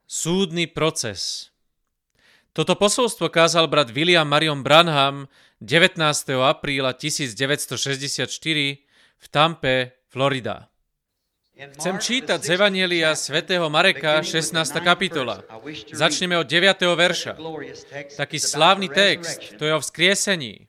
Súdny proces. Toto posolstvo kázal brat William Marion Branham 19. apríla 1964 v Tampe, Florida. Chcem čítať z Evanjelia svätého Mareka, 16. kapitola. Začneme od 9. verša. Taký slávny text, to je o vzkriesení.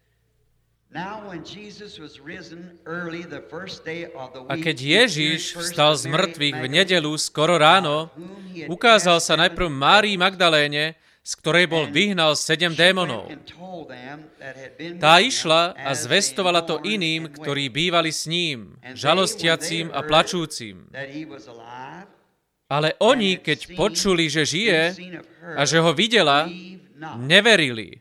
A keď Ježiš vstal z mŕtvych v nedeľu skoro ráno, ukázal sa najprv Márii Magdaléne, z ktorej bol vyhnal 7 démonov. Tá išla a zvestovala to iným, ktorí bývali s ním, žalostiacím a plačúcim. Ale oni, keď počuli, že žije a že ho videla, neverili.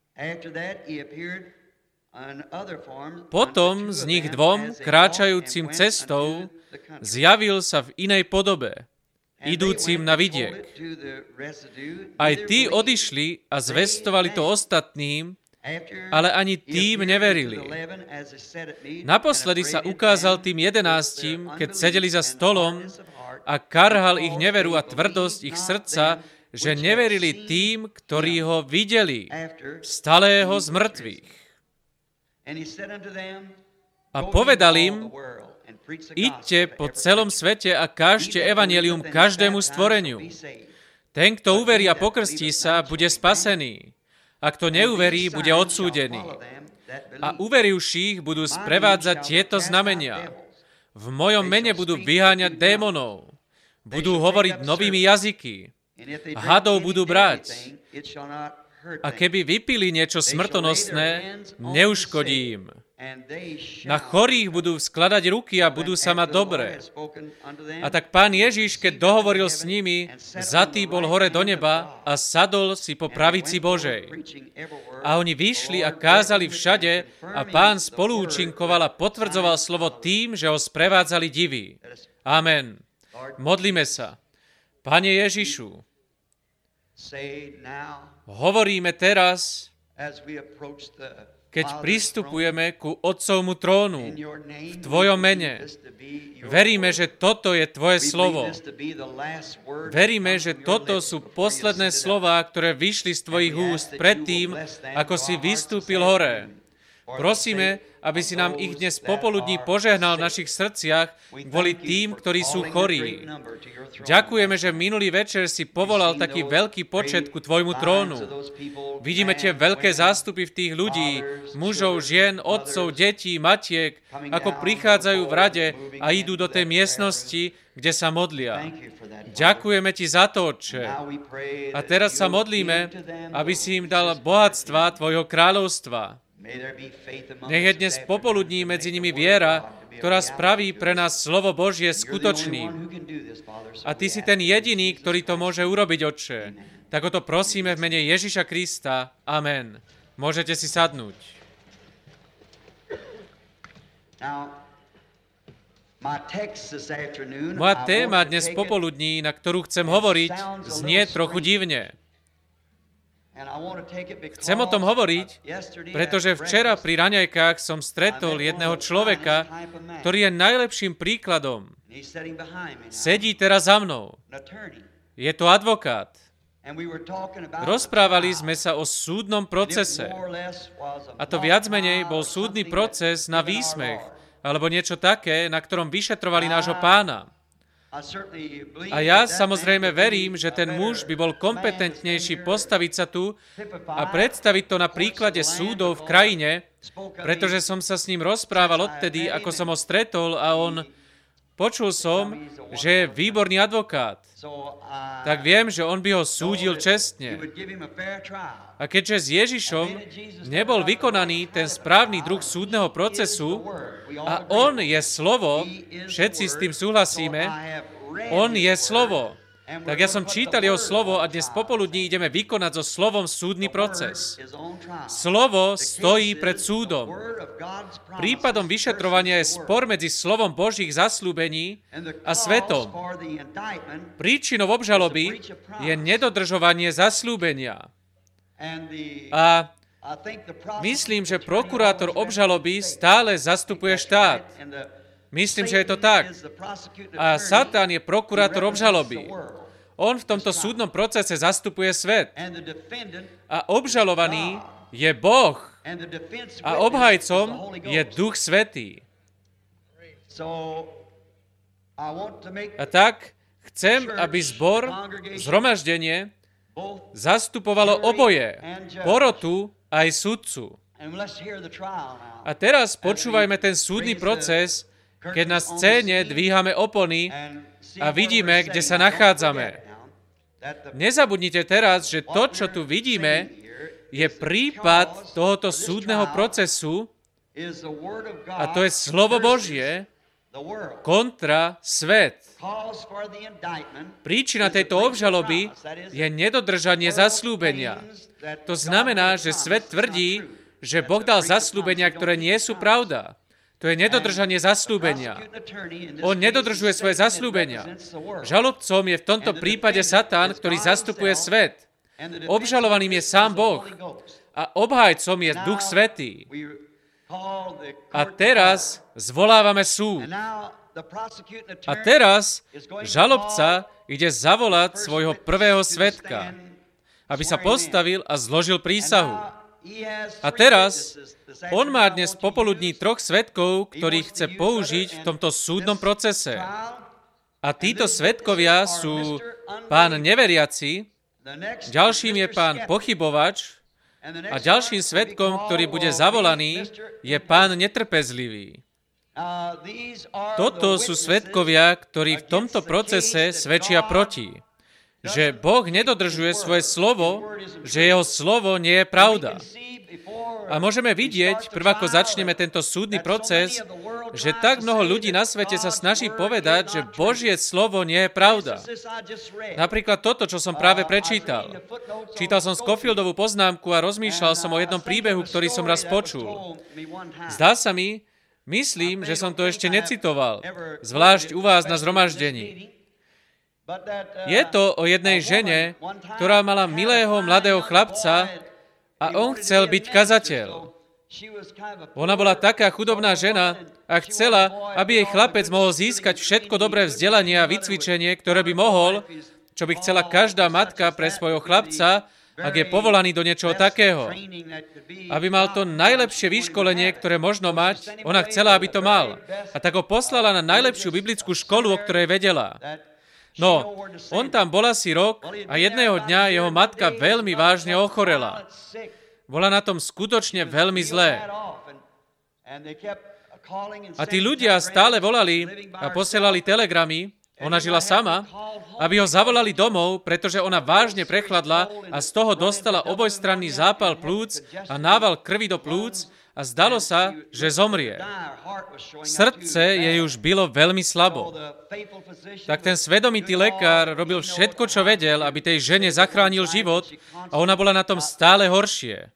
Potom z nich dvom, kráčajúcim cestou, zjavil sa v inej podobe, idúcim na vidiek. Aj tí odišli a zvestovali to ostatným, ale ani tým neverili. Naposledy sa ukázal tým 11, keď sedeli za stolom a karhal ich neveru a tvrdosť ich srdca, že neverili tým, ktorí ho videli, vstalého z mŕtvych. A povedal im, idte po celom svete a kážte evanjelium každému stvoreniu. Ten, kto uverí a pokrstí sa, bude spasený. A kto neuverí, bude odsúdený. A uverivších budú sprevádzať tieto znamenia. V mojom mene budú vyháňať démonov. Budú hovoriť novými jazyky. Hadov budú brať. A keby vypili niečo smrtonosné, neuškodí im. Na chorých budú skladať ruky a budú sa mať dobre. A tak Pán Ježiš, keď dohovoril s nimi, zatý bol hore do neba a sadol si po pravici Božej. A oni vyšli a kázali všade a Pán spoluúčinkoval a potvrdzoval slovo tým, že ho sprevádzali divy. Amen. Modlíme sa. Pane Ježišu, hovoríme teraz, keď pristupujeme ku Otcovmu trónu v Tvojom mene. Veríme, že toto je Tvoje slovo. Veríme, že toto sú posledné slová, ktoré vyšli z Tvojich úst predtým, ako si vystúpil hore. Prosíme, aby si nám ich dnes popoludní požehnal v našich srdciach kvôli tým, ktorí sú chorí. Ďakujeme, že minulý večer si povolal taký veľký počet ku Tvojmu trónu. Vidíme tie veľké zástupy v tých ľudí, mužov, žien, otcov, detí, matiek, ako prichádzajú v rade a idú do tej miestnosti, kde sa modlia. Ďakujeme Ti za to, Otče. A teraz sa modlíme, aby si im dal bohatstva Tvojho kráľovstva. Nech je dnes popoludní medzi nimi viera, ktorá spraví pre nás slovo Božie skutočným. A Ty si ten jediný, ktorý to môže urobiť, Otče. Tak o to prosíme v mene Ježiša Krista. Amen. Môžete si sadnúť. Moja téma dnes popoludní, na ktorú chcem hovoriť, znie trochu divne. Chcem o tom hovoriť, pretože včera pri raňajkách som stretol jedného človeka, ktorý je najlepším príkladom. Sedí teraz za mnou. Je to advokát. Rozprávali sme sa o súdnom procese. A to viac menej bol súdny proces na výsmech, alebo niečo také, na ktorom vyšetrovali nášho Pána. A ja samozrejme verím, že ten muž by bol kompetentnejší postaviť sa tu a predstaviť to na príklade súdov v krajine, pretože som sa s ním rozprával odtedy, ako som ho stretol a počul som, že je výborný advokát. Tak viem, že on by ho súdil čestne. A keďže s Ježišom nebol vykonaný ten správny druh súdneho procesu a on je slovo, všetci s tým súhlasíme, on je slovo. Tak ja som čítal jeho slovo a dnes popoludní ideme vykonať so slovom súdny proces. Slovo stojí pred súdom. Prípadom vyšetrovania je spor medzi slovom Božích zasľúbení a svetom. Príčinou obžaloby je nedodržovanie zasľúbenia. A myslím, že prokurátor obžaloby stále zastupuje štát. Myslím, že je to tak. A Satan je prokurátor obžaloby. On v tomto súdnom procese zastupuje svet. A obžalovaný je Boh. A obhajcom je Duch Svätý. A tak chcem, aby zbor, zhromaždenie, zastupovalo oboje, porotu aj sudcu. A teraz počúvajme ten súdny proces, keď na scéne dvíhame opony a vidíme, kde sa nachádzame. Nezabudnite teraz, že to, čo tu vidíme, je prípad tohoto súdneho procesu a to je slovo Božie kontra svet. Príčina tejto obžaloby je nedodržanie zasľúbenia. To znamená, že svet tvrdí, že Boh dal zasľúbenia, ktoré nie sú pravda. To je nedodržanie zasľúbenia. On nedodržuje svoje zasľúbenia. Žalobcom je v tomto prípade Satan, ktorý zastupuje svet. Obžalovaným je sám Boh. A obhajcom je Duch Svätý. A teraz zvolávame súd. A teraz žalobca ide zavolať svojho prvého svedka, aby sa postavil a zložil prísahu. A teraz on má dnes popoludní 3 svedkov, ktorých chce použiť v tomto súdnom procese. A títo svedkovia sú pán neveriaci, ďalším je pán pochybovač a ďalším svedkom, ktorý bude zavolaný, je pán netrpezlivý. Toto sú svedkovia, ktorí v tomto procese svedčia proti. Že Boh nedodržuje svoje slovo, že jeho slovo nie je pravda. A môžeme vidieť, prv ako začneme tento súdny proces, že tak mnoho ľudí na svete sa snaží povedať, že Božie slovo nie je pravda. Napríklad toto, čo som práve prečítal. Čítal som Scofieldovú poznámku a rozmýšľal som o jednom príbehu, ktorý som raz počul. Zdá sa mi, myslím, že som to ešte necitoval, zvlášť u vás na zhromaždení. Je to o jednej žene, ktorá mala milého mladého chlapca a on chcel byť kazateľ. Ona bola taká chudobná žena a chcela, aby jej chlapec mohol získať všetko dobré vzdelanie a vycvičenie, ktoré by mohol, čo by chcela každá matka pre svojho chlapca, ak je povolaný do niečoho takého. Aby mal to najlepšie vyškolenie, ktoré možno mať, ona chcela, aby to mal. A tak ho poslala na najlepšiu biblickú školu, o ktorej vedela. No, on tam bol asi rok a jedného dňa jeho matka veľmi vážne ochorela. Bola na tom skutočne veľmi zlé. A tí ľudia stále volali a posielali telegramy, ona žila sama, aby ho zavolali domov, pretože ona vážne prechladla a z toho dostala obojstranný zápal plúc a nával krvi do plúc a zdalo sa, že zomrie. Srdce jej už bilo veľmi slabo. Tak ten svedomitý lekár robil všetko, čo vedel, aby tej žene zachránil život a ona bola na tom stále horšie.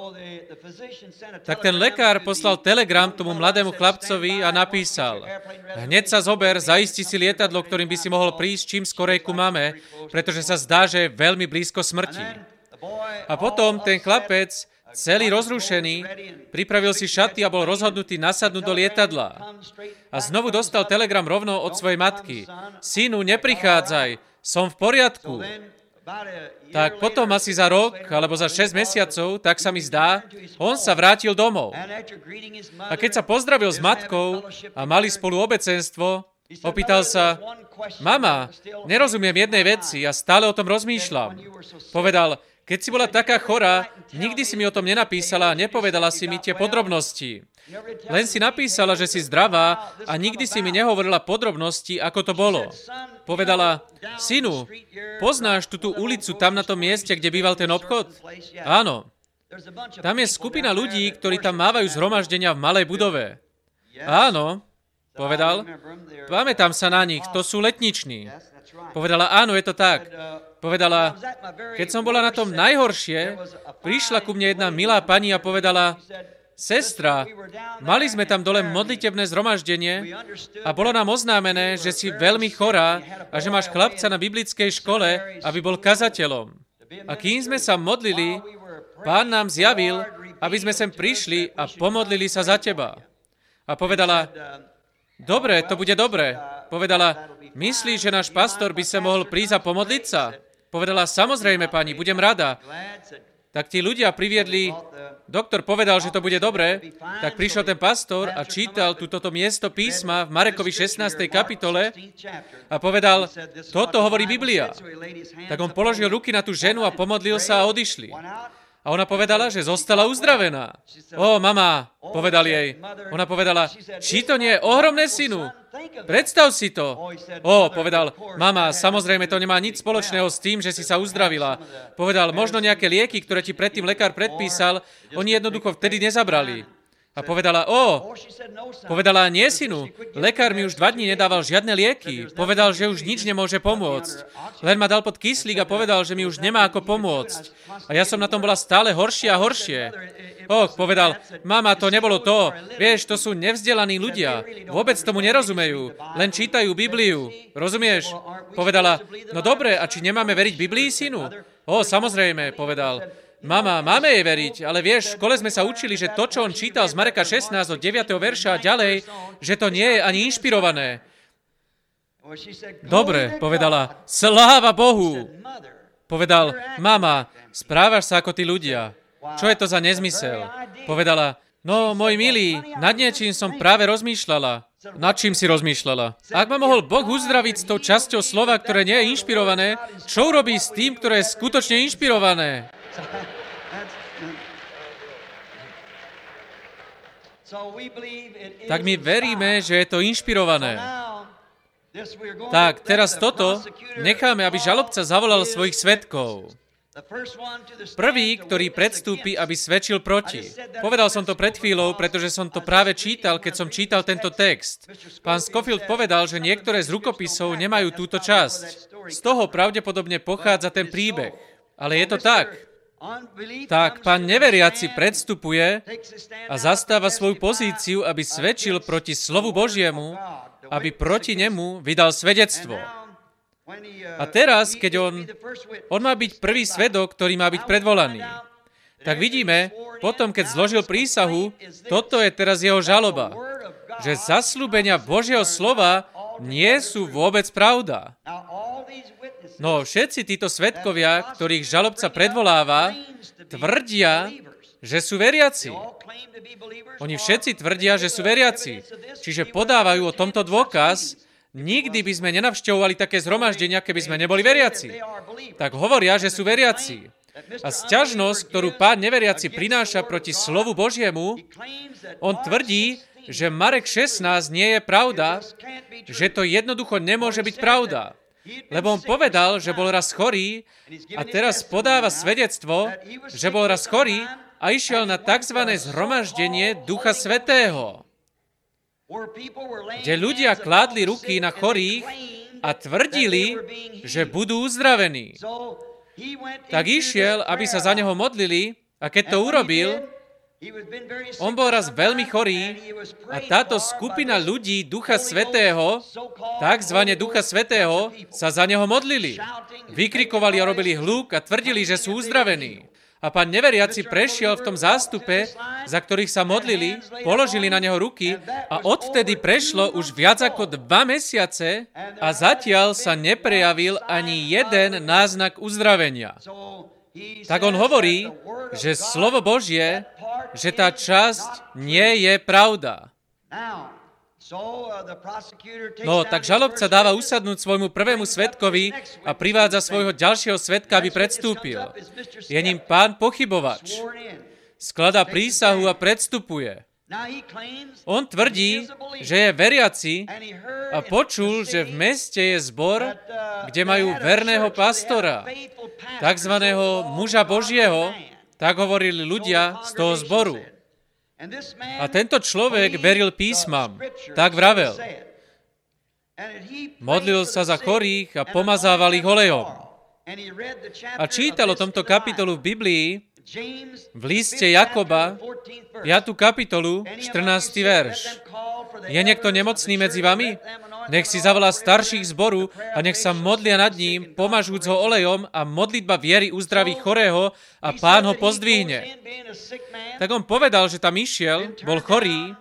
Tak ten lekár poslal telegram tomu mladému chlapcovi a napísal: hneď sa zober, zaisti si lietadlo, ktorým by si mohol prísť čím skorej ku mame, pretože sa zdá, že je veľmi blízko smrti. A potom ten chlapec, celý rozrušený, pripravil si šaty a bol rozhodnutý nasadnúť do lietadla. A znovu dostal telegram rovno od svojej matky: synu, neprichádzaj, som v poriadku. Tak potom asi za rok, alebo za 6 mesiacov, tak sa mi zdá, on sa vrátil domov. A keď sa pozdravil s matkou a mali spolu obecenstvo, opýtal sa: mama, nerozumiem jednej veci a stále o tom rozmýšľam. Povedal: keď si bola taká chorá, nikdy si mi o tom nenapísala a nepovedala si mi tie podrobnosti. Len si napísala, že si zdravá a nikdy si mi nehovorila podrobnosti, ako to bolo. Povedala: synu, poznáš tú ulicu tam na tom mieste, kde býval ten obchod? Áno. Tam je skupina ľudí, ktorí tam mávajú zhromaždenia v malej budove. Áno, povedal. Pamätám sa na nich, to sú letniční. Povedala: áno, je to tak. Povedala: keď som bola na tom najhoršie, prišla ku mne jedna milá pani a povedala: sestra, mali sme tam dole modlitebné zhromaždenie a bolo nám oznámené, že si veľmi chorá a že máš chlapca na biblickej škole, aby bol kazateľom. A kým sme sa modlili, Pán nám zjavil, aby sme sem prišli a pomodlili sa za teba. A povedala: dobre, to bude dobre. Povedala, myslíš, že náš pastor by sa mohol prísť a pomodliť sa? Povedala, samozrejme, pani, budem rada. Tak tí ľudia priviedli, doktor povedal, že to bude dobre, tak prišiel ten pastor a čítal toto miesto písma v Marekovi 16. kapitole a povedal, toto hovorí Biblia. Tak on položil ruky na tú ženu a pomodlil sa a odišli. A ona povedala, že zostala uzdravená. Ó, mama, povedal jej. Ona povedala, či to nie je ohromné, synu? Predstav si to. Ó, povedal, mama, samozrejme to nemá nič spoločného s tým, že si sa uzdravila. Povedal, možno nejaké lieky, ktoré ti predtým lekár predpísal, oni jednoducho vtedy nezabrali. A povedala, povedala, nie, synu, lekár mi už 2 dní nedával žiadne lieky. Povedal, že už nič nemôže pomôcť. Len ma dal pod kyslík a povedal, že mi už nemá ako pomôcť. A ja som na tom bola stále horšie a horšie. Povedal, mama, to nebolo to. Vieš, to sú nevzdelaní ľudia. Vôbec tomu nerozumejú. Len čítajú Bibliu. Rozumieš? Povedala, no dobre, a či nemáme veriť Biblii, synu? Samozrejme, povedal. Mama, máme jej veriť, ale vieš, v škole sme sa učili, že to, čo on čítal z Mareka 16 od 9. verša a ďalej, že to nie je ani inšpirované. Dobre, povedala, sláva Bohu. Povedal, mama, správaš sa ako tí ľudia. Čo je to za nezmysel? Povedala, no, môj milý, nad niečím som práve rozmýšľala. Nad čím si rozmýšľala? Ak ma mohol Boh uzdraviť s tou časťou slova, ktoré nie je inšpirované, čo urobí s tým, ktoré je skutočne inšpirované? Tak my veríme, že je to inšpirované. Tak, teraz toto necháme, aby žalobca zavolal svojich svedkov. Prvý, ktorý predstúpi, aby svedčil proti. Povedal som to pred chvíľou, pretože som to práve čítal, keď som čítal tento text. Pán Scofield povedal, že niektoré z rukopisov nemajú túto časť. Z toho pravdepodobne pochádza ten príbeh. Ale je to tak. Tak pán neveriaci predstupuje a zastáva svoju pozíciu, aby svedčil proti slovu Božiemu, aby proti nemu vydal svedectvo. A teraz, keď on má byť prvý svedok, ktorý má byť predvolaný, tak vidíme, potom, keď zložil prísahu, toto je teraz jeho žaloba, že zasľúbenia Božieho slova nie sú vôbec pravda. No, všetci títo svedkovia, ktorých žalobca predvoláva, tvrdia, že sú veriaci. Oni všetci tvrdia, že sú veriaci. Čiže podávajú o tomto dôkaz. Nikdy by sme nenavštevovali také zhromaždenia, keby sme neboli veriaci. Tak hovoria, že sú veriaci. A sťažnosť, ktorú pán neveriaci prináša proti slovu Božiemu, on tvrdí, že Marek 16 nie je pravda, že to jednoducho nemôže byť pravda. Lebo on povedal, že bol raz chorý a teraz podáva svedectvo, že bol raz chorý a išiel na tzv. Zhromaždenie Ducha Svätého, kde ľudia kládli ruky na chorých a tvrdili, že budú uzdravení. Tak išiel, aby sa za neho modlili a keď to urobil, on bol raz veľmi chorý a táto skupina ľudí Ducha Svätého, takzvané Ducha Svätého, sa za neho modlili. Vykrikovali a robili hluk a tvrdili, že sú uzdravení. A pán neveriaci prešiel v tom zástupe, za ktorých sa modlili, položili na neho ruky a odvtedy prešlo už viac ako 2 mesiace a zatiaľ sa neprejavil ani jeden náznak uzdravenia. Tak on hovorí, že slovo Božie, že tá časť nie je pravda. No, tak žalobca dáva usadnúť svojmu prvému svedkovi a privádza svojho ďalšieho svedka, aby predstúpil. Je ním pán pochybovač. Skladá prísahu a predstupuje. On tvrdí, že je veriaci a počul, že v meste je zbor, kde majú verného pastora, takzvaného muža Božieho, tak hovorili ľudia z toho zboru. A tento človek veril písmam, tak vravel. Modlil sa za chorých a pomazával ich olejom. A čítal o tomto kapitolu v Biblii, v liste Jakoba, 5. kapitolu, 14. verš. Je niekto nemocný medzi vami? Nech si zavolá starších zboru a nech sa modlia nad ním, pomažúc ho olejom a modlitba viery uzdraví chorého a pán ho pozdvihne. Tak on povedal, že tam išiel, bol chorý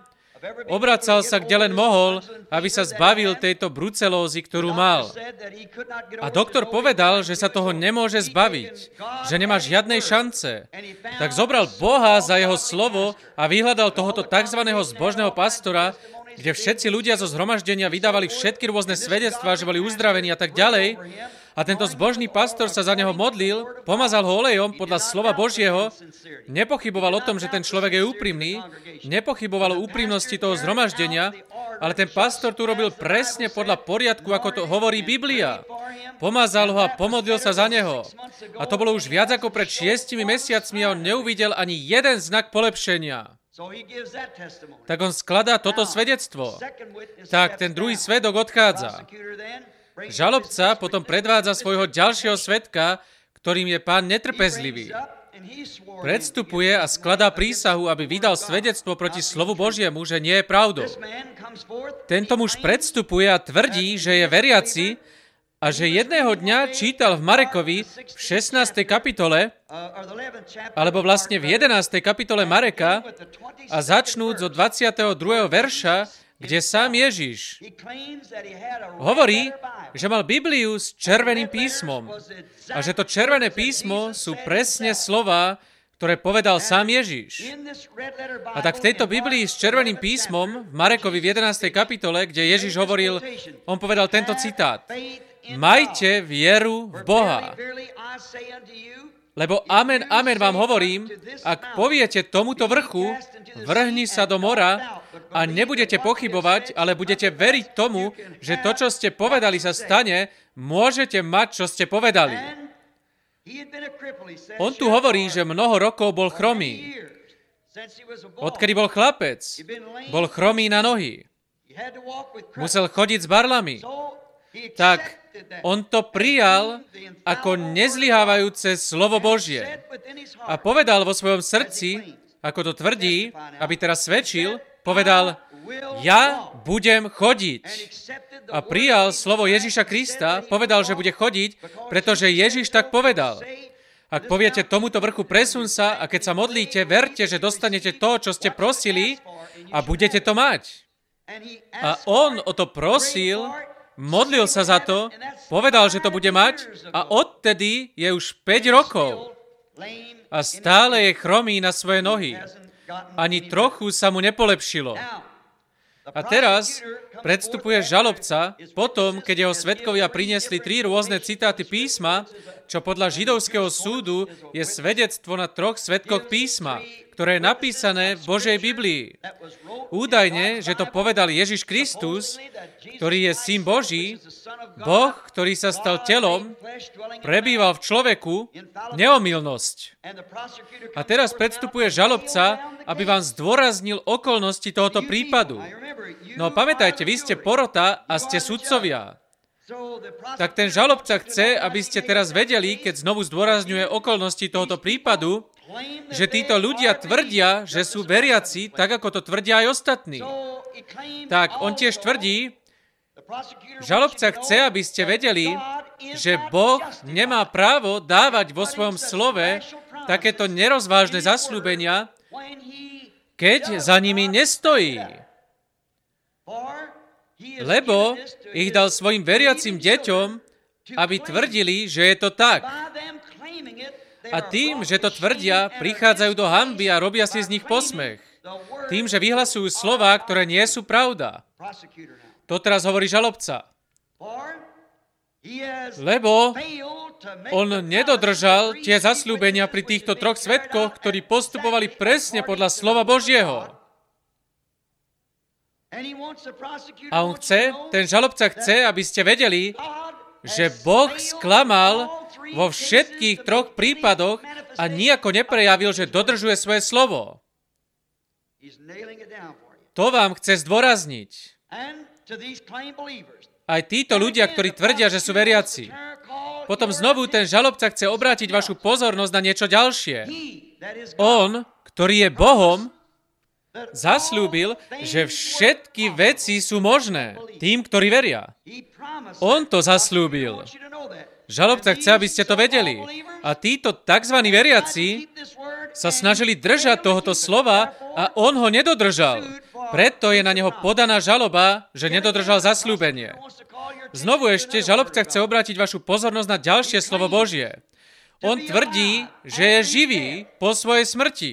obracal sa kde len mohol, aby sa zbavil tejto brucelózy, ktorú mal. A doktor povedal, že sa toho nemôže zbaviť, že nemá žiadnej šance. Tak zobral Boha za jeho slovo a vyhľadal tohoto tzv. Zbožného pastora, kde všetci ľudia zo zhromaždenia vydávali všetky rôzne svedectvá, že boli uzdravení a tak ďalej. A tento zbožný pastor sa za neho modlil, pomazal ho olejom podľa slova Božieho, nepochyboval o tom, že ten človek je úprimný, nepochyboval o úprimnosti toho zhromaždenia, ale ten pastor tu robil presne podľa poriadku, ako to hovorí Biblia. Pomazal ho a pomodlil sa za neho. A to bolo už viac ako pred 6 mesiacmi a on neuvidel ani jeden znak polepšenia. Tak on skladá toto svedectvo. Tak ten druhý svedok odchádza. Žalobca potom predvádza svojho ďalšieho svedka, ktorým je pán netrpezlivý. Predstupuje a skladá prísahu, aby vydal svedectvo proti slovu Božiemu, že nie je pravdou. Tento muž predstupuje a tvrdí, že je veriaci a že jedného dňa čítal v Marekovi v 16. kapitole, alebo vlastne v 11. kapitole Mareka a začnúc od 22. verša, kde sám Ježiš hovorí, že mal Bibliu s červeným písmom a že to červené písmo sú presne slová, ktoré povedal sám Ježiš. A tak v tejto Biblii s červeným písmom v Marekovi v 11. kapitole, kde Ježiš hovoril, on povedal tento citát: Majte vieru v Boha. Lebo amen, amen vám hovorím, ak poviete tomuto vrchu, vrhni sa do mora a nebudete pochybovať, ale budete veriť tomu, že to, čo ste povedali, sa stane, môžete mať, čo ste povedali. On tu hovorí, že mnoho rokov bol chromý. Odkedy bol chlapec, bol chromý na nohy. Musel chodiť s barlami. Tak on to prijal ako nezlyhávajúce slovo Božie. A povedal vo svojom srdci, ako to tvrdí, aby teraz svedčil, povedal, ja budem chodiť. A prijal slovo Ježiša Krista, povedal, že bude chodiť, pretože Ježiš tak povedal. Ak poviete tomuto vrchu, presun sa, a keď sa modlíte, verte, že dostanete to, čo ste prosili, a budete to mať. A on o to prosil, modlil sa za to, povedal, že to bude mať a odtedy je už 5 rokov a stále je chromý na svoje nohy. Ani trochu sa mu nepolepšilo. A teraz predstupuje žalobca potom, keď jeho svedkovia priniesli 3 rôzne citáty písma, čo podľa židovského súdu je svedectvo na 3 svedkoch písma, ktoré je napísané v Božej Biblii. Údajne, že to povedal Ježiš Kristus, ktorý je Syn Boží, Boh, ktorý sa stal telom, prebýval v človeku, neomylnosť. A teraz predstupuje žalobca, aby vám zdôraznil okolnosti tohoto prípadu. No pamätajte, vy ste porota a ste sudcovia. Tak ten žalobca chce, aby ste teraz vedeli, keď znovu zdôrazňuje okolnosti tohoto prípadu, že títo ľudia tvrdia, že sú veriaci, tak ako to tvrdia aj ostatní. Tak on tiež tvrdí, žalobca chce, aby ste vedeli, že Boh nemá právo dávať vo svojom slove takéto nerozvážne zasľúbenia, keď za nimi nestojí. Lebo ich dal svojim veriacim deťom, aby tvrdili, že je to tak. A tým, že to tvrdia, prichádzajú do hanby a robia si z nich posmech. Tým, že vyhlasujú slová, ktoré nie sú pravda. To teraz hovorí žalobca. Lebo on nedodržal tie zasľúbenia pri týchto 3 svedkoch, ktorí postupovali presne podľa slova Božieho. A on chce, ten žalobca chce, aby ste vedeli, že Boh sklamal vo všetkých 3 prípadoch a nijako neprejavil, že dodržuje svoje slovo. To vám chce zdôrazniť. Aj títo ľudia, ktorí tvrdia, že sú veriaci. Potom znovu ten žalobca chce obrátiť vašu pozornosť na niečo ďalšie. On, ktorý je Bohom, zasľúbil, že všetky veci sú možné tým, ktorí veria. On to zasľúbil. Žalobca chce, aby ste to vedeli. A títo tzv. Veriaci sa snažili držať tohoto slova a on ho nedodržal. Preto je na neho podaná žaloba, že nedodržal zasľúbenie. Znovu ešte, žalobca chce obrátiť vašu pozornosť na ďalšie slovo Božie. On tvrdí, že je živý po svojej smrti.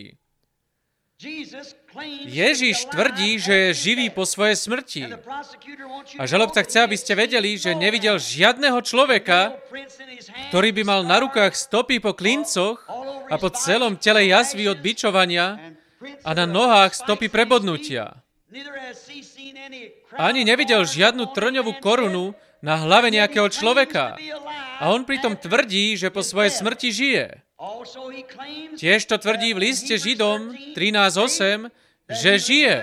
Ježiš tvrdí, že je živý po svojej smrti. A žalobca chce, aby ste vedeli, že nevidel žiadneho človeka, ktorý by mal na rukách stopy po klincoch a po celom tele jazvy od bičovania a na nohách stopy prebodnutia. Ani nevidel žiadnu trňovú korunu na hlave nejakého človeka. A on pritom tvrdí, že po svojej smrti žije. Tiež to tvrdí v liste Židom 13:8, že žije.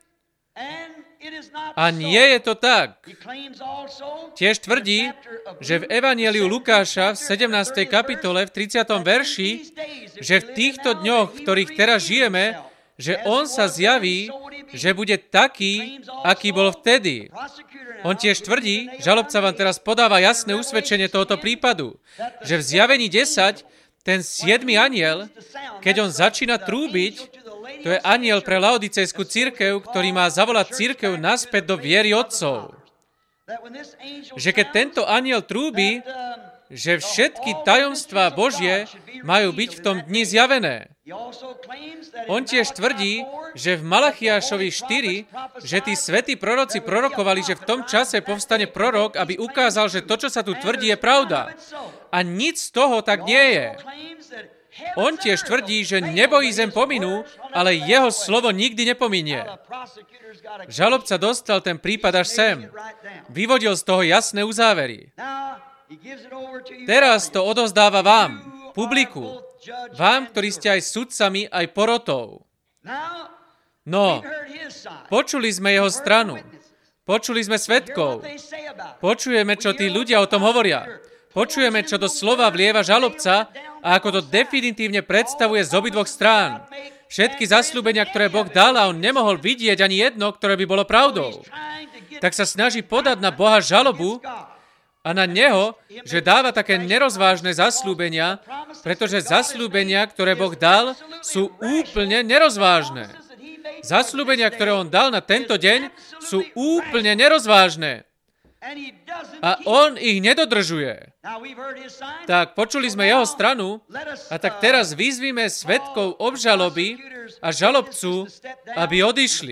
A nie je to tak. Tiež tvrdí, že v Evanjeliu Lukáša v 17. kapitole v 30. verši, že v týchto dňoch, v ktorých teraz žijeme, že on sa zjaví, že bude taký, aký bol vtedy. On tiež tvrdí, žalobca vám teraz podáva jasné usvedčenie tohoto prípadu, že v Zjavení 10 ten 7. anjel, keď on začína trúbiť, to je anjel pre laodicejskú cirkev, ktorý má zavolať cirkev naspäť do viery otcov. Že keď tento anjel trúbi, že všetky tajomstvá Božie majú byť v tom dni zjavené. On tiež tvrdí, že v Malachiášovi 4, že tí svätí proroci prorokovali, že v tom čase povstane prorok, aby ukázal, že to, čo sa tu tvrdí, je pravda. A nic z toho tak nie je. On tiež tvrdí, že nebo i zem pominú, ale jeho slovo nikdy nepominie. Žalobca dostal ten prípad až sem. Vyvodil z toho jasné uzávery. Teraz to odovzdáva vám, publiku, vám, ktorí ste aj sudcami, aj porotou. No, počuli sme jeho stranu, počuli sme svedkov, počujeme, čo tí ľudia o tom hovoria, počujeme, čo do slova vlieva žalobca a ako to definitívne predstavuje z obidvoch strán. Všetky zasľúbenia, ktoré Boh dal a on nemohol vidieť ani jedno, ktoré by bolo pravdou. Tak sa snaží podať na Boha žalobu a na neho, že dáva také nerozvážne zasľúbenia, pretože zasľúbenia, ktoré Boh dal, sú úplne nerozvážne. Zasľúbenia, ktoré on dal na tento deň, sú úplne nerozvážne. A on ich nedodržuje. Tak počuli sme jeho stranu a tak teraz vyzvíme svedkov obžaloby a žalobcu, aby odišli.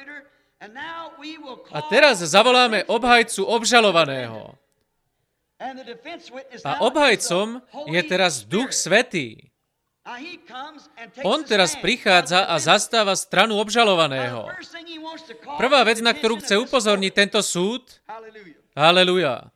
A teraz zavoláme obhajcu obžalovaného. A obhajcom je teraz Duch Svätý. On teraz prichádza a zastáva stranu obžalovaného. Prvá vec, na ktorú chce upozorniť tento súd, haleluja,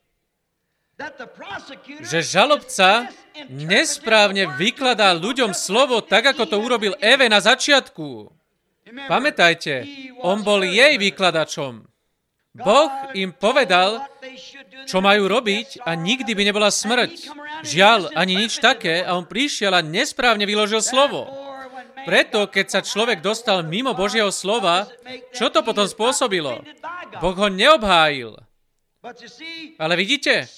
že žalobca nesprávne vykladá ľuďom slovo tak, ako to urobil Eve na začiatku. Pamätajte, on bol jej vykladačom. Boh im povedal, čo majú robiť a nikdy by nebola smrť. Žiaľ, ani nič také a on prišiel a nesprávne vyložil slovo. Preto, keď sa človek dostal mimo Božieho slova, čo to potom spôsobilo? Boh ho neobhájil. Ale vidíte,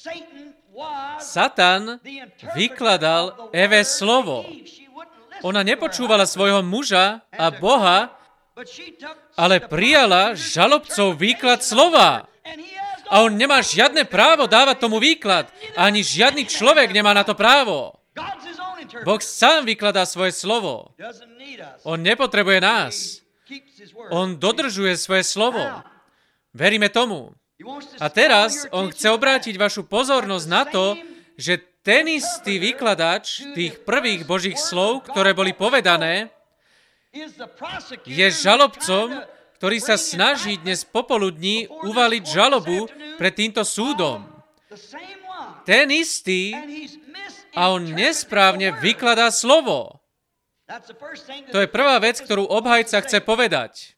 Satan vykladal Eve slovo. Ona nepočúvala svojho muža a Boha, ale prijala žalobcov výklad slova. A on nemá žiadne právo dávať tomu výklad. Ani žiadny človek nemá na to právo. Boh sám vykladá svoje slovo. On nepotrebuje nás. On dodržuje svoje slovo. Veríme tomu. A teraz on chce obrátiť vašu pozornosť na to, že ten istý vykladač tých prvých Božích slov, ktoré boli povedané, je žalobcom, ktorý sa snaží dnes popoludní uvaliť žalobu pred týmto súdom. Ten istý a on nesprávne vykladá slovo. To je prvá vec, ktorú obhajca chce povedať.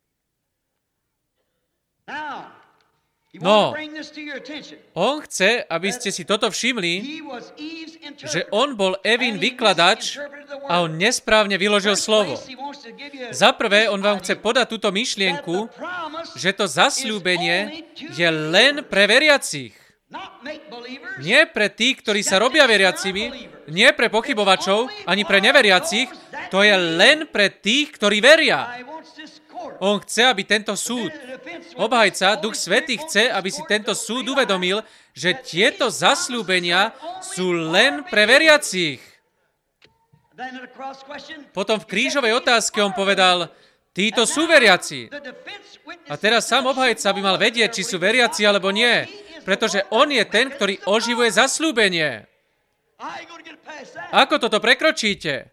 No, on chce, aby ste si toto všimli, že on bol Evin vykladač a on nesprávne vyložil slovo. Za prvé, on vám chce podať túto myšlienku, že to zasľúbenie je len pre veriacich. Nie pre tých, ktorí sa robia veriacimi, nie pre pochybovačov, ani pre neveriacich, to je len pre tých, ktorí veria. On chce, aby tento súd, obhajca, Duch Svätý chce, aby si tento súd uvedomil, že tieto zasľúbenia sú len pre veriacich. Potom v krížovej otázke on povedal, títo sú veriaci. A teraz sám obhajca by mal vedieť, či sú veriaci alebo nie, pretože on je ten, ktorý oživuje zasľúbenie. Ako toto prekročíte?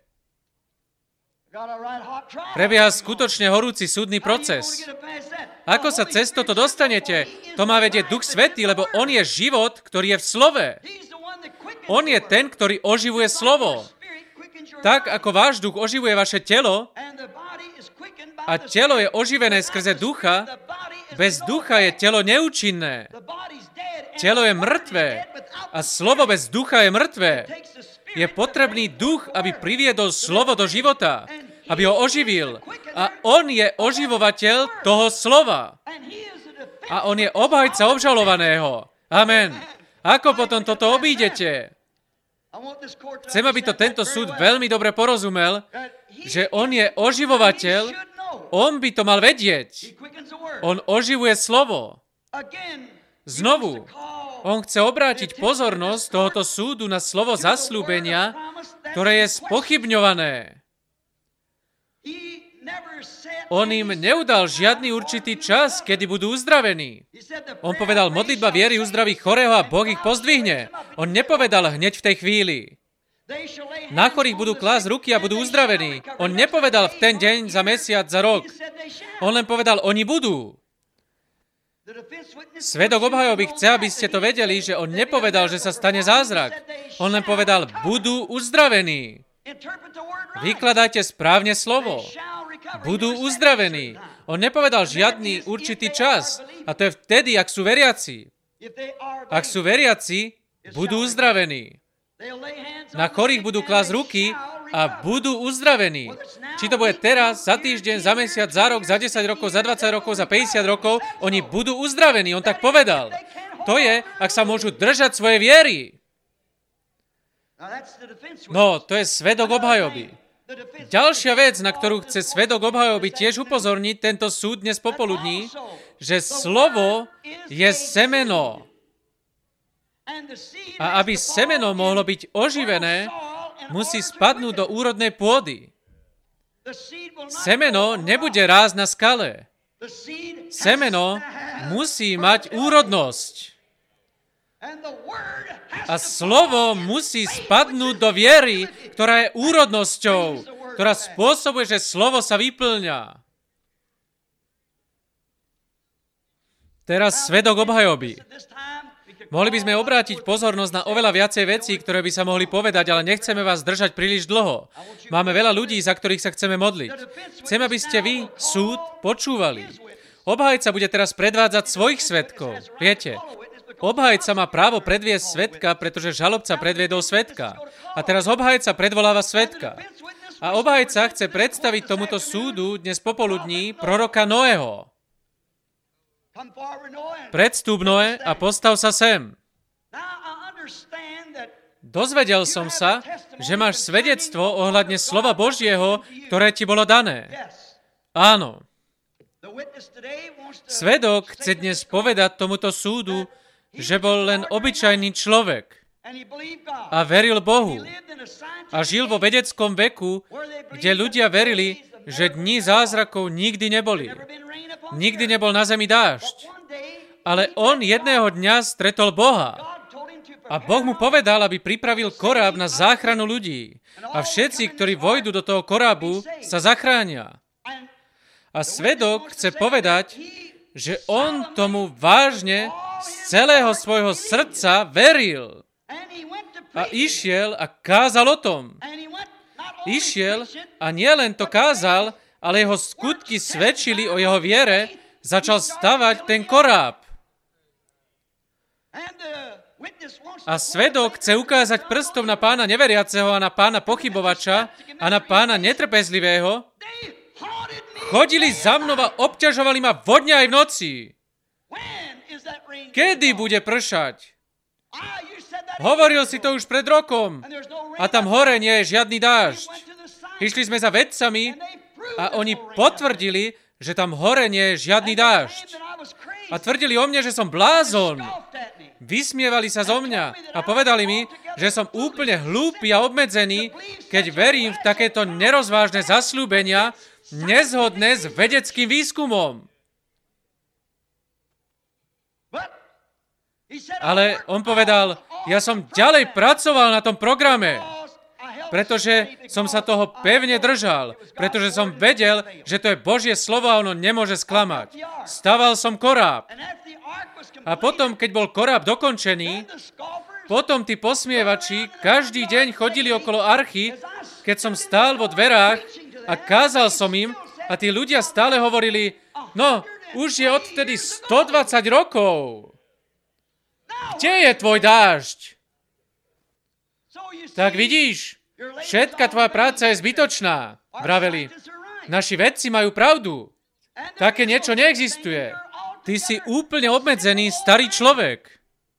Prebieha skutočne horúci súdny proces. Ako sa cez toto dostanete? To má vedieť Duch Svätý, lebo on je život, ktorý je v slove. On je ten, ktorý oživuje slovo. Tak, ako váš duch oživuje vaše telo a telo je oživené skrze ducha, bez ducha je telo neúčinné. Telo je mŕtvé a slovo bez ducha je mŕtvé. Je potrebný duch, aby priviedol slovo do života, aby ho oživil. A on je oživovateľ toho slova. A on je obhajca obžalovaného. Amen. Ako potom toto obídete? Chcem, aby to tento súd veľmi dobre porozumel, že on je oživovateľ, on by to mal vedieť. On oživuje slovo. Znovu, on chce obrátiť pozornosť tohoto súdu na slovo zasľúbenia, ktoré je spochybňované. On im neudal žiadny určitý čas, kedy budú uzdravení. On povedal, modlitba viery uzdraví chorého a Boh ich pozdvihne. On nepovedal hneď v tej chvíli. Na chorých budú klásť ruky a budú uzdravení. On nepovedal v ten deň, za mesiac, za rok. On len povedal, oni budú. Svedok obhajoby chce, aby ste to vedeli, že on nepovedal, že sa stane zázrak. On len povedal, budú uzdravení. Vykladajte správne slovo. Budú uzdravení. On nepovedal žiadny určitý čas. A to je vtedy, ak sú veriaci. Ak sú veriaci, budú uzdravení. Na chorých budú klásť ruky a budú uzdravení. Či to bude teraz, za týždeň, za mesiac, za rok, za 10 rokov, za 20 rokov, za 50 rokov, oni budú uzdravení. On tak povedal. To je, ak sa môžu držať svoje viery. No, to je svedok obhajoby. Ďalšia vec, na ktorú chce svedok obhajoby tiež upozorniť tento súd dnes popoludní, že slovo je semeno. A aby semeno mohlo byť oživené, musí spadnúť do úrodnej pôdy. Semeno nebude rásť na skale. Semeno musí mať úrodnosť. A slovo musí spadnúť do viery, ktorá je úrodnosťou, ktorá spôsobuje, že slovo sa vyplňa. Teraz svedok obhajoby. Mohli by sme obrátiť pozornosť na oveľa viacej vecí, ktoré by sa mohli povedať, ale nechceme vás držať príliš dlho. Máme veľa ľudí, za ktorých sa chceme modliť. Chcem, aby ste vy, súd, počúvali. Obhajca bude teraz predvádzať svojich svedkov. Viete, obhajca má právo predviesť svedka, pretože žalobca predviedol svedka. A teraz obhajca predvoláva svedka. A obhajca chce predstaviť tomuto súdu dnes popoludní proroka Noého. Predstúp, Noé, a postav sa sem. Dozvedel som sa, že máš svedectvo ohľadne slova Božieho, ktoré ti bolo dané. Áno. Svedok chce dnes povedať tomuto súdu, že bol len obyčajný človek a veril Bohu a žil vo vedeckom veku, kde ľudia verili, že dni zázrakov nikdy neboli. Nikdy nebol na zemi dážď. Ale on jedného dňa stretol Boha. A Boh mu povedal, aby pripravil koráb na záchranu ľudí. A všetci, ktorí vojdu do toho korábu, sa zachránia. A svedok chce povedať, že on tomu vážne z celého svojho srdca veril. A išiel a kázal o tom. Išiel a nielen to kázal, ale jeho skutky svedčili o jeho viere, začal stavať ten koráb. A svedok chce ukázať prstom na pána neveriaceho a na pána pochybovača a na pána netrpezlivého. Chodili za mnou a obťažovali ma vodne aj v noci. Kedy bude pršať? Hovoril si to už pred rokom a tam hore nie je žiadny dážď. Išli sme za vedcami a oni potvrdili, že tam hore nie je žiadny dážď. A tvrdili o mne, že som blázon. Vysmievali sa zo mňa a povedali mi, že som úplne hlúpy a obmedzený, keď verím v takéto nerozvážne zasľúbenia, nezhodné s vedeckým výskumom. Ale on povedal, ja som ďalej pracoval na tom programe, pretože som sa toho pevne držal, pretože som vedel, že to je Božie slovo a ono nemôže sklamať. Staval som koráb. A potom, keď bol koráb dokončený, potom tí posmievači každý deň chodili okolo archy, keď som stál vo dverách a kázal som im a tí ľudia stále hovorili, no, už je odtedy 120 rokov. Kde je tvoj dážď? Tak vidíš, všetka tvoja práca je zbytočná, vraveli. Naši vedci majú pravdu. Také niečo neexistuje. Ty si úplne obmedzený starý človek,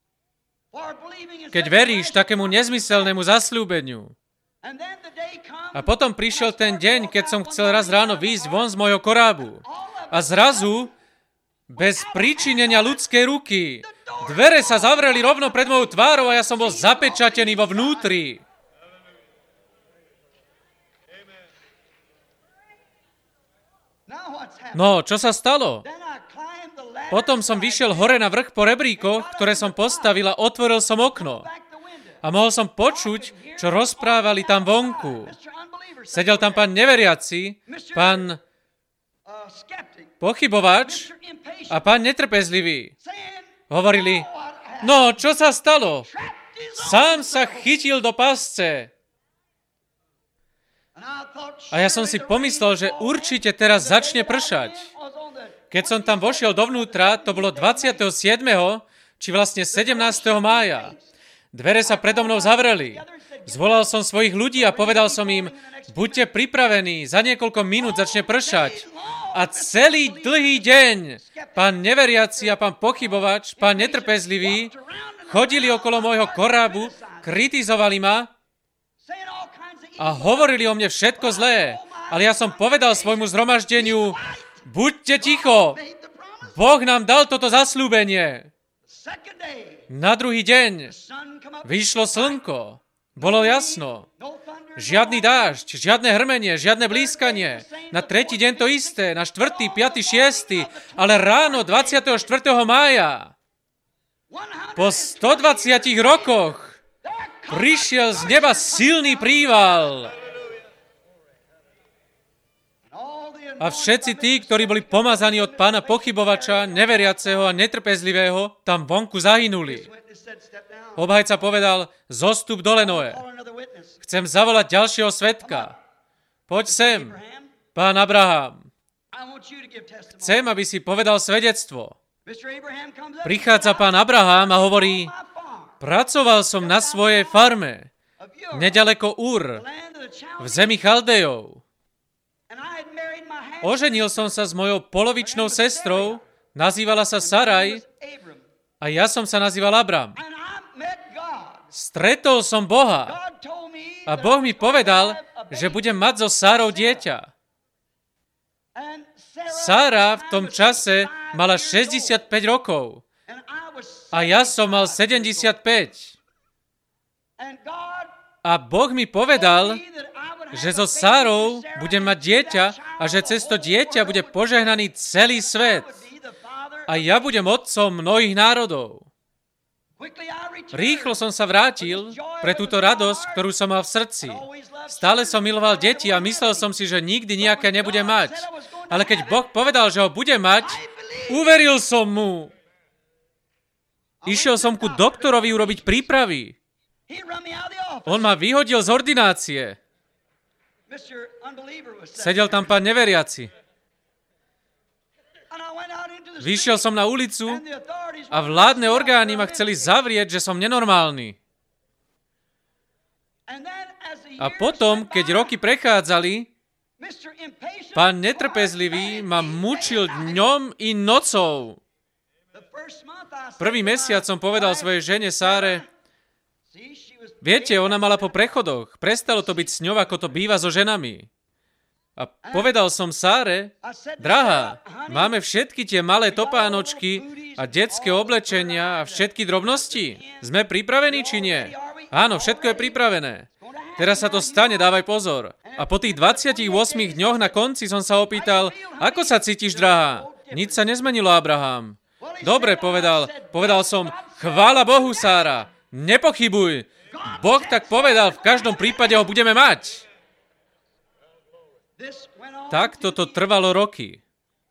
keď veríš takému nezmyselnému zasľúbeniu. A potom prišiel ten deň, keď som chcel raz ráno výjsť von z môjho korábu. A zrazu, bez pričinenia ľudskej ruky, dvere sa zavreli rovno pred mojou tvárou a ja som bol zapečatený vo vnútri. No, čo sa stalo? Potom som vyšiel hore na vrch po rebríkoch, ktoré som postavil a otvoril som okno. A mohol som počuť, čo rozprávali tam vonku. Sedel tam pán neveriaci, pán pochybovač a pán netrpezlivý. Hovorili, no, čo sa stalo? Sám sa chytil do pasce. A ja som si pomyslel, že určite teraz začne pršať. Keď som tam vošiel dovnútra, to bolo 27. či vlastne 17. mája. Dvere sa predo mnou zavreli. Zvolal som svojich ľudí a povedal som im, buďte pripravení, za niekoľko minút začne pršať. A celý dlhý deň pán neveriaci a pán pochybovač, pán netrpezlivý, chodili okolo môjho korábu, kritizovali ma a hovorili o mne všetko zlé. Ale ja som povedal svojmu zhromaždeniu, buďte ticho, Boh nám dal toto zasľúbenie. Na druhý deň vyšlo slnko, bolo jasno. Žiadny dážď, žiadne hrmenie, žiadne blískanie. Na tretí deň to isté, na 4., 5., 6., ale ráno 24. mája, po 120 rokoch, prišiel z neba silný príval. A všetci tí, ktorí boli pomazaní od pána pochybovača, neveriaceho a netrpezlivého, tam vonku zahynuli. Obhajca povedal, zostup dole, Noé. Chcem zavolať ďalšieho svedka. Poď sem, pán Abraham. Chcem, aby si povedal svedectvo. Prichádza pán Abraham a hovorí, pracoval som na svojej farme, nedaleko Ur, v zemi Chaldejov. Oženil som sa s mojou polovičnou sestrou, nazývala sa Saraj a ja som sa nazýval Abram. Stretol som Boha a Boh mi povedal, že budem mať so Sárou dieťa. Sára v tom čase mala 65 rokov a ja som mal 75. A Boh mi povedal, že so Sárou budem mať dieťa a že cez to dieťa bude požehnaný celý svet. A ja budem otcom mnohých národov. Rýchlo som sa vrátil pre túto radosť, ktorú som mal v srdci. Stále som miloval deti a myslel som si, že nikdy nejaké nebudem mať. Ale keď Boh povedal, že ho budem mať, uveril som mu. Išiel som ku doktorovi urobiť prípravy. On ma vyhodil z ordinácie. Sedel tam pán neveriaci. Vyšiel som na ulicu a vládne orgány ma chceli zavrieť, že som nenormálny. A potom, keď roky prechádzali, pán netrpezlivý ma mučil dňom i nocou. Prvý mesiac som povedal svojej žene Sáre, viete, ona mala po prechodoch. Prestalo to byť s ňou, ako to býva so ženami. A povedal som Sáre, drahá, máme všetky tie malé topánočky a detské oblečenia a všetky drobnosti. Sme pripravení, či nie? Áno, všetko je pripravené. Teraz sa to stane, dávaj pozor. A po tých 28 dňoch na konci som sa opýtal, ako sa cítiš, drahá? Nič sa nezmenilo, Abraham. Dobre, povedal som, chvála Bohu, Sára, nepochybuj. Boh tak povedal, v každom prípade ho budeme mať. Tak toto trvalo roky.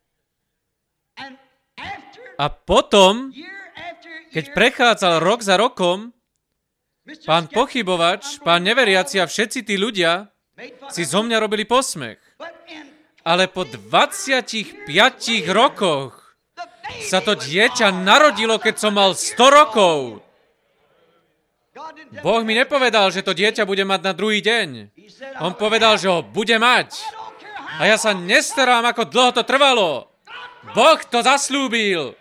A potom, keď prechádzal rok za rokom, pán pochybovač, pán neveriaci a všetci tí ľudia si zo mňa robili posmech. Ale po 25 rokoch sa to dieťa narodilo, keď som mal 100 rokov. Boh mi nepovedal, že to dieťa bude mať na druhý deň. On povedal, že ho bude mať. A ja sa nestarám, ako dlho to trvalo. Boh to zasľúbil.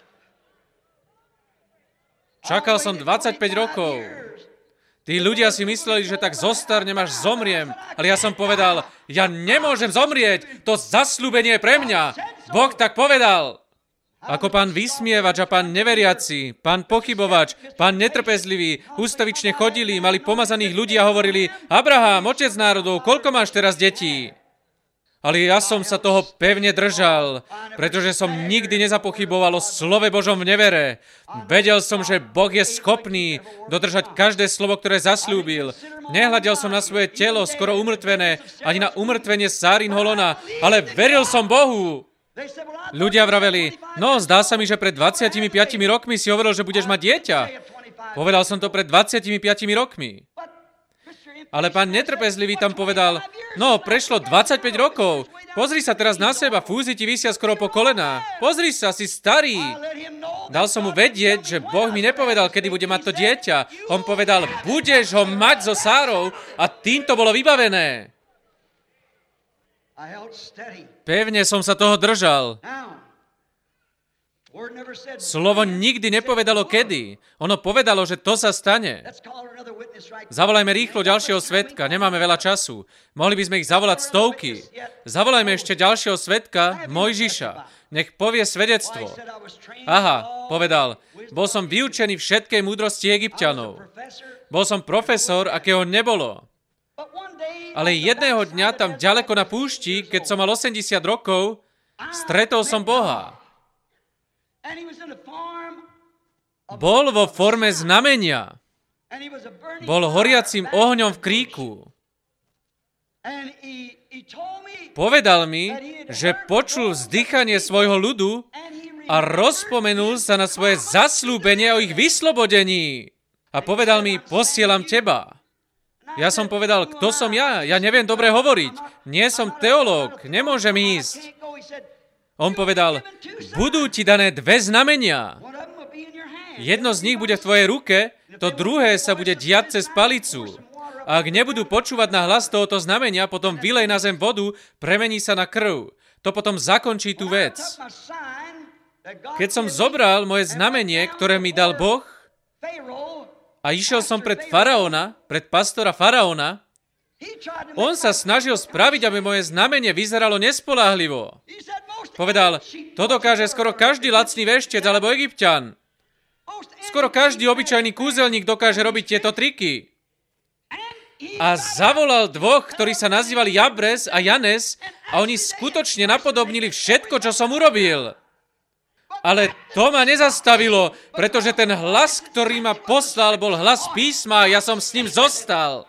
Čakal som 25 rokov. Tí ľudia si mysleli, že tak zostarnem, až zomriem. Ale ja som povedal, ja nemôžem zomrieť. To zasľúbenie je pre mňa. Boh tak povedal. Ako pán vysmievač a pán neveriaci, pán pochybovač, pán netrpezlivý, ústavične chodili, mali pomazaných ľudí a hovorili, Abraham, otec národov, koľko máš teraz detí? Ale ja som sa toho pevne držal, pretože som nikdy nezapochyboval o slove Božom v nevere. Vedel som, že Boh je schopný dodržať každé slovo, ktoré zasľúbil. Nehľadel som na svoje telo, skoro umrtvené, ani na umrtvenie Sárinho lona, ale veril som Bohu. Ľudia vraveli, no zdá sa mi, že pred 25 rokmi si hovoril, že budeš mať dieťa. Povedal som to pred 25 rokmi. Ale pán netrpezlivý tam povedal, no prešlo 25 rokov, pozri sa teraz na seba, fúzy ti visia skoro po kolená. Pozri sa, si starý. Dal som mu vedieť, že Boh mi nepovedal, kedy bude mať to dieťa. On povedal, budeš ho mať so Sárou a tým to bolo vybavené. Pevne som sa toho držal. Slovo nikdy nepovedalo kedy. Ono povedalo, že to sa stane. Zavolajme rýchlo ďalšieho svedka, nemáme veľa času. Mohli by sme ich zavolať stovky. Zavolajme ešte ďalšieho svedka, Mojžiša. Nech povie svedectvo. Aha, povedal, bol som vyučený všetkej múdrosti Egypťanov. Bol som profesor, akého nebolo. Ale jedného dňa tam ďaleko na púšti, keď som mal 80 rokov, stretol som Boha. Bol vo forme znamenia. Bol horiacim ohňom v kríku. Povedal mi, že počul vzdychanie svojho ľudu a rozpomenul sa na svoje zasľúbenie o ich vyslobodení. A povedal mi, posielam teba. Ja som povedal, kto som ja? Ja neviem dobre hovoriť. Nie som teológ, nemôžem ísť. On povedal, budú ti dané 2 znamenia. Jedno z nich bude v tvojej ruke, to druhé sa bude diať cez palicu. A ak nebudú počúvať na hlas tohoto znamenia, potom vylej na zem vodu, premení sa na krv. To potom zakončí tú vec. Keď som zobral moje znamenie, ktoré mi dal Boh, a išiel som pred faraóna, pred pastora faraóna, on sa snažil spraviť, aby moje znamenie vyzeralo nespoľahlivo. Povedal, to dokáže skoro každý lacný veštec alebo Egypťan. Skoro každý obyčajný kúzelník dokáže robiť tieto triky. A zavolal 2, ktorí sa nazývali Jabres a Janes a oni skutočne napodobnili všetko, čo som urobil. Ale to ma nezastavilo, pretože ten hlas, ktorý ma poslal, bol hlas písma a ja som s ním zostal.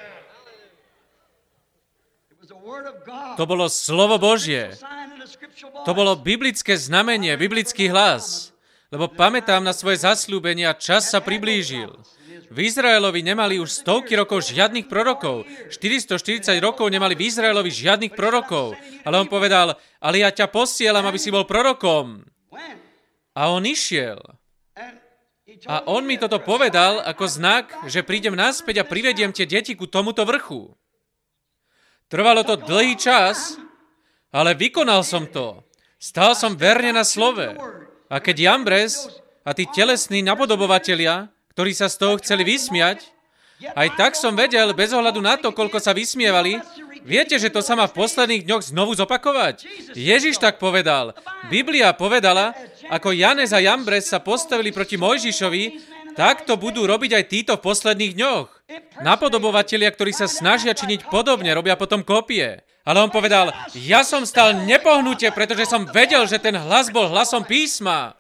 To bolo slovo Božie. To bolo biblické znamenie, biblický hlas. Lebo pamätám na svoje zasľúbenie a čas sa priblížil. V Izraelovi nemali už stovky rokov žiadnych prorokov. 440 rokov nemali v Izraelovi žiadnych prorokov. Ale on povedal, ale ja ťa posielam, aby si bol prorokom. A on išiel. A on mi toto povedal ako znak, že prídem naspäť a privediem tie deti ku tomuto vrchu. Trvalo to dlhý čas, ale vykonal som to. Stál som verne na slove. A keď Jambres a tí telesní napodobovatelia, ktorí sa z toho chceli vysmiať, aj tak som vedel, bez ohľadu na to, koľko sa vysmievali, Viete, že to sa má v posledných dňoch znovu zopakovať? Ježiš tak povedal. Biblia povedala, ako Janes a Jambres sa postavili proti Mojžišovi, tak to budú robiť aj títo v posledných dňoch. Napodobovatelia, ktorí sa snažia činiť podobne, robia potom kópie. Ale on povedal, ja som stal nepohnutie, pretože som vedel, že ten hlas bol hlasom písma.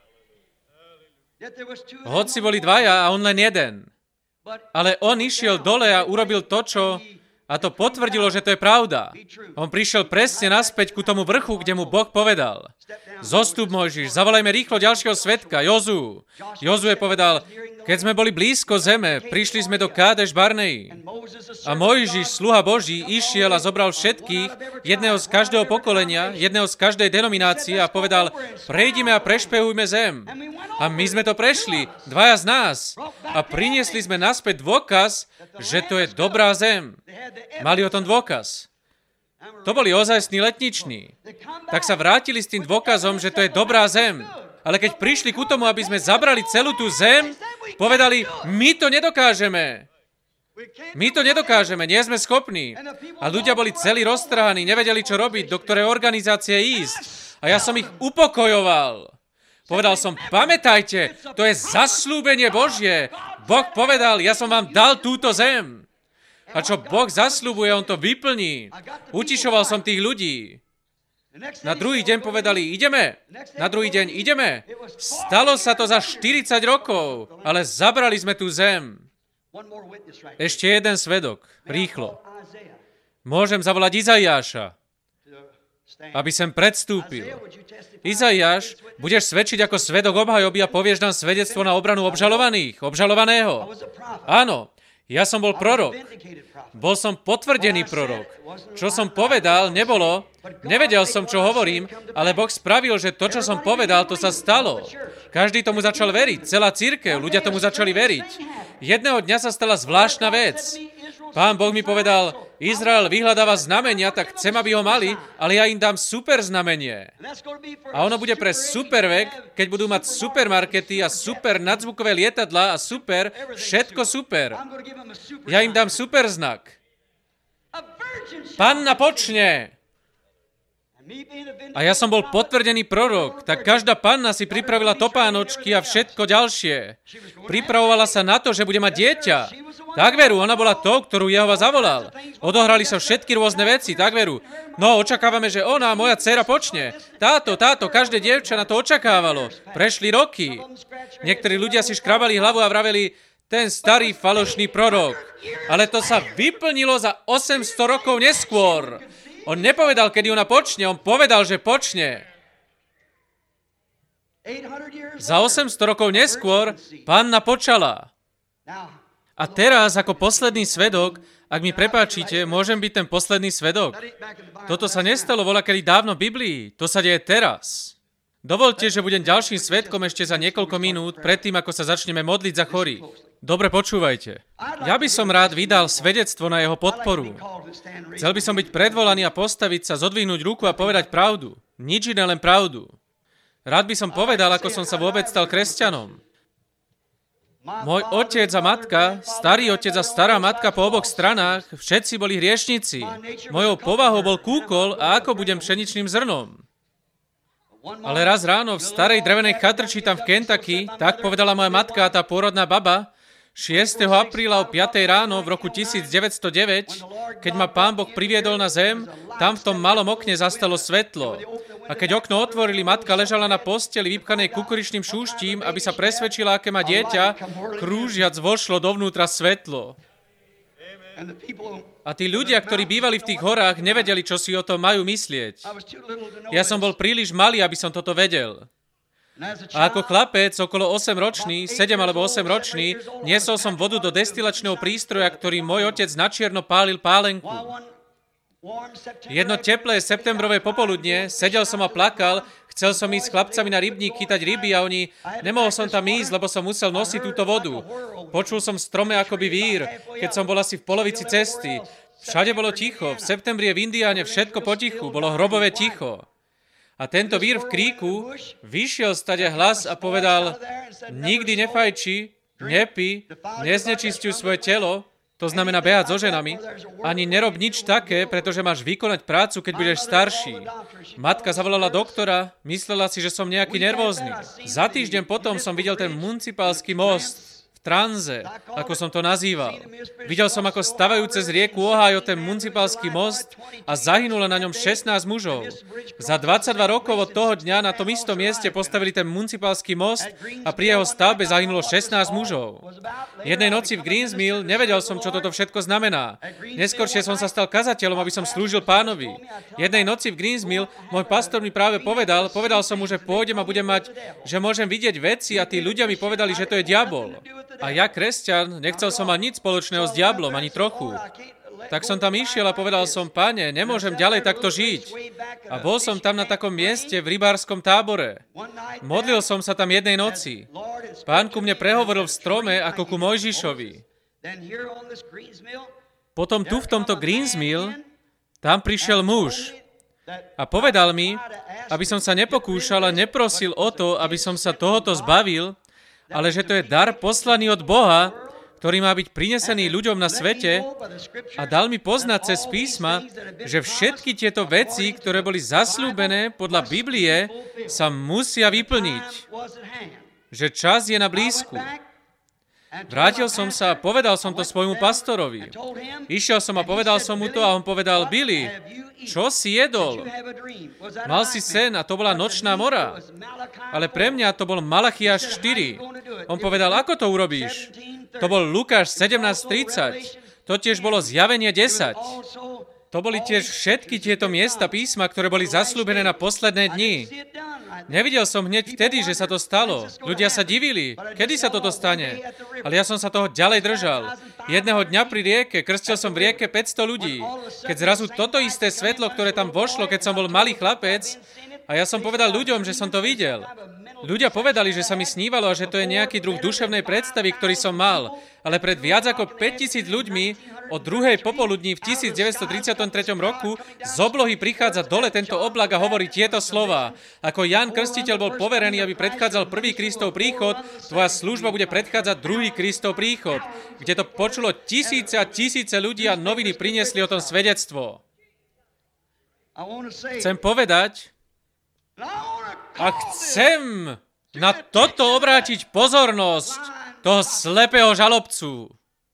Hoci boli dvaja a on len jeden. Ale on išiel dole a urobil to, čo... A to potvrdilo, že to je pravda. On prišiel presne naspäť ku tomu vrchu, kde mu Boh povedal. Zostup, Mojžiš, zavolajme rýchlo ďalšieho svedka, Jozú. Jozue povedal, keď sme boli blízko zeme, prišli sme do Kádeš Barnei. A Mojžiš, sluha Boží, išiel a zobral všetkých, jedného z každého pokolenia, jedného z každej denominácie a povedal, prejdime a prešpehujme zem. A my sme to prešli, dvaja z nás. A priniesli sme naspäť dôkaz, že to je dobrá zem. Mali o tom dôkaz. To boli ozajstní letniční. Tak sa vrátili s tým dôkazom, že to je dobrá zem. Ale keď prišli ku tomu, aby sme zabrali celú tú zem, povedali, my to nedokážeme. My to nedokážeme, nie sme schopní. A ľudia boli celí roztrhaní, nevedeli, čo robiť, do ktorej organizácie ísť. A ja som ich upokojoval. Povedal som, pamätajte, to je zasľúbenie Božie. Boh povedal, ja som vám dal túto zem. A čo Boh zasľubuje, on to vyplní. Utišoval som tých ľudí. Na druhý deň povedali, ideme. Na druhý deň, ideme. Stalo sa to za 40 rokov, ale zabrali sme tú zem. Ešte jeden svedok, rýchlo. Môžem zavolať Izaiáša, aby sem predstúpil. Izaiáš, budeš svedčiť ako svedok obhajoby a povieš nám svedectvo na obranu obžalovaného. Áno, ja som bol prorok. Bol som potvrdený prorok. Čo som povedal, nevedel som, čo hovorím, ale Boh spravil, že to, čo som povedal, to sa stalo. Každý tomu začal veriť, celá cirkev, ľudia tomu začali veriť. Jedného dňa sa stala zvláštna vec. Pán Boh mi povedal, Izrael vyhľadáva znamenia, tak chcem, aby ho mali, ale ja im dám super znamenie. A ono bude pre super vek, keď budú mať supermarkety a super nadzvukové lietadlá a super, všetko super. Ja im dám super znak. Panna počne. A ja som bol potvrdený prorok, tak každá panna si pripravila topánočky a všetko ďalšie. Pripravovala sa na to, že bude mať dieťa. Tak veru, ona bola to, ktorú Jehova zavolal. Odohrali sa všetky rôzne veci, tak veru. No, očakávame, že ona, moja dcéra, počne. Táto, každé dievča na to očakávalo. Prešli roky. Niektorí ľudia si škrabali hlavu a vraveli, ten starý falošný prorok. Ale to sa vyplnilo za 800 rokov neskôr. On nepovedal, kedy ona počne, on povedal, že počne. Za 800 rokov neskôr panna počala. A teraz, ako posledný svedok, ak mi prepáčite, môžem byť ten posledný svedok. Toto sa nestalo voľakedy dávno v Biblii, to sa deje teraz. Dovoľte, že budem ďalším svedkom ešte za niekoľko minút, predtým, ako sa začneme modliť za chorých. Dobre počúvajte. Ja by som rád vydal svedectvo na jeho podporu. Chcel by som byť predvolaný a postaviť sa, zodvihnúť ruku a povedať pravdu. Nič iné, len pravdu. Rád by som povedal, ako som sa vôbec stal kresťanom. Môj otec a matka, starý otec a stará matka po oboch stranách, všetci boli hriešnici. Mojou povahou bol kúkol a ako budem pšeničným zrnom. Ale raz ráno v starej drevenej chatrči tam v Kentucky, tak povedala moja matka a tá pôrodná baba, 6. apríla o 5. ráno v roku 1909, keď ma Pán Boh priviedol na zem, tam v tom malom okne zastalo svetlo. A keď okno otvorili, matka ležala na posteli vypkanej kukuričným šúštím, aby sa presvedčila, aké má dieťa, krúžiac vošlo dovnútra svetlo. A tí ľudia, ktorí bývali v tých horách, nevedeli, čo si o tom majú myslieť. Ja som bol príliš malý, aby som toto vedel. A ako chlapec, okolo 8-ročný, 7 alebo 8-ročný, niesol som vodu do destilačného prístroja, ktorý môj otec načierno pálil pálenku. Jedno teplé septembrové popoludne, sedel som a plakal, chcel som ísť s chlapcami na rybník chytať ryby a nemohol som tam ísť, lebo som musel nosiť túto vodu. Počul som v strome akoby vír, keď som bol asi v polovici cesty. Všade bolo ticho, v septembri je v Indiáne všetko potichu, bolo hrobové ticho. A tento vír v kríku vyšiel stade hlas a povedal, nikdy nefajči, nepí, neznečisťuj svoje telo, to znamená behať so ženami, ani nerob nič také, pretože máš vykonať prácu, keď budeš starší. Matka zavolala doktora, myslela si, že som nejaký nervózny. Za týždeň potom som videl ten municipálsky most, v tranze, ako som to nazýval. Videl som, ako stavajú cez rieku Ohio ten municipálsky most a zahynulo na ňom 16 mužov. Za 22 rokov od toho dňa na tom istom mieste postavili ten municipálsky most a pri jeho stavbe zahynulo 16 mužov. Jednej noci v Greensmill nevedel som, čo toto všetko znamená. Neskôršie som sa stal kazateľom, aby som slúžil Pánovi. Jednej noci v Greensmill môj pastor mi práve povedal som mu, že pôjdem a budem mať, že môžem vidieť veci a tí ľudia mi povedali, že to je diabol. A ja, kresťan, nechcel som mať nič spoločného s diablom, ani trochu. Tak som tam išiel a povedal som, Pane, nemôžem ďalej takto žiť. A bol som tam na takom mieste v rybárskom tábore. Modlil som sa tam jednej noci. Pán ku mne prehovoril v strome ako ku Mojžišovi. Potom tu v tomto Greensmill, tam prišiel muž a povedal mi, aby som sa nepokúšal a neprosil o to, aby som sa tohoto zbavil, ale že to je dar poslaný od Boha, ktorý má byť prinesený ľuďom na svete a dal mi poznať cez písma, že všetky tieto veci, ktoré boli zasľúbené podľa Biblie, sa musia vyplniť. Že čas je na blízku. Vrátil som sa a povedal som to svojmu pastorovi. Išiel som a povedal som mu to a on povedal, Billy, čo si jedol? Mal si sen a to bola nočná mora. Ale pre mňa to bol Malachiáš 4. On povedal, ako to urobíš? To bol Lukáš 17:30. To tiež bolo Zjavenie 10. To boli tiež všetky tieto miesta písma, ktoré boli zasľúbené na posledné dni. Nevidel som hneď vtedy, že sa to stalo. Ľudia sa divili, kedy sa toto stane. Ale ja som sa toho ďalej držal. Jedného dňa pri rieke, krstil som v rieke 500 ľudí. Keď zrazu toto isté svetlo, ktoré tam vošlo, keď som bol malý chlapec, a ja som povedal ľuďom, že som to videl. Ľudia povedali, že sa mi snívalo a že to je nejaký druh duševnej predstavy, ktorý som mal. Ale pred viac ako 5000 ľuďmi od 2:00 popoludní v 1933 roku z oblohy prichádza dole tento oblak a hovorí tieto slová. Ako Ján Krstiteľ bol poverený, aby predchádzal prvý Kristov príchod, tvoja služba bude predchádzať druhý Kristov príchod. Kde to počulo tisíce a tisíce ľudí a noviny priniesli o tom svedectvo. Chcem povedať, a chcem na toto obrátiť pozornosť toho slepého žalobcu,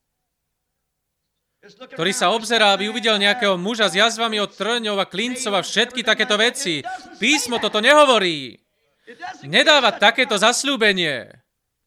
ktorý sa obzerá, aby uvidel nejakého muža s jazvami od trňov a klincov a všetky takéto veci. Písmo toto nehovorí. Nedáva takéto zasľúbenie.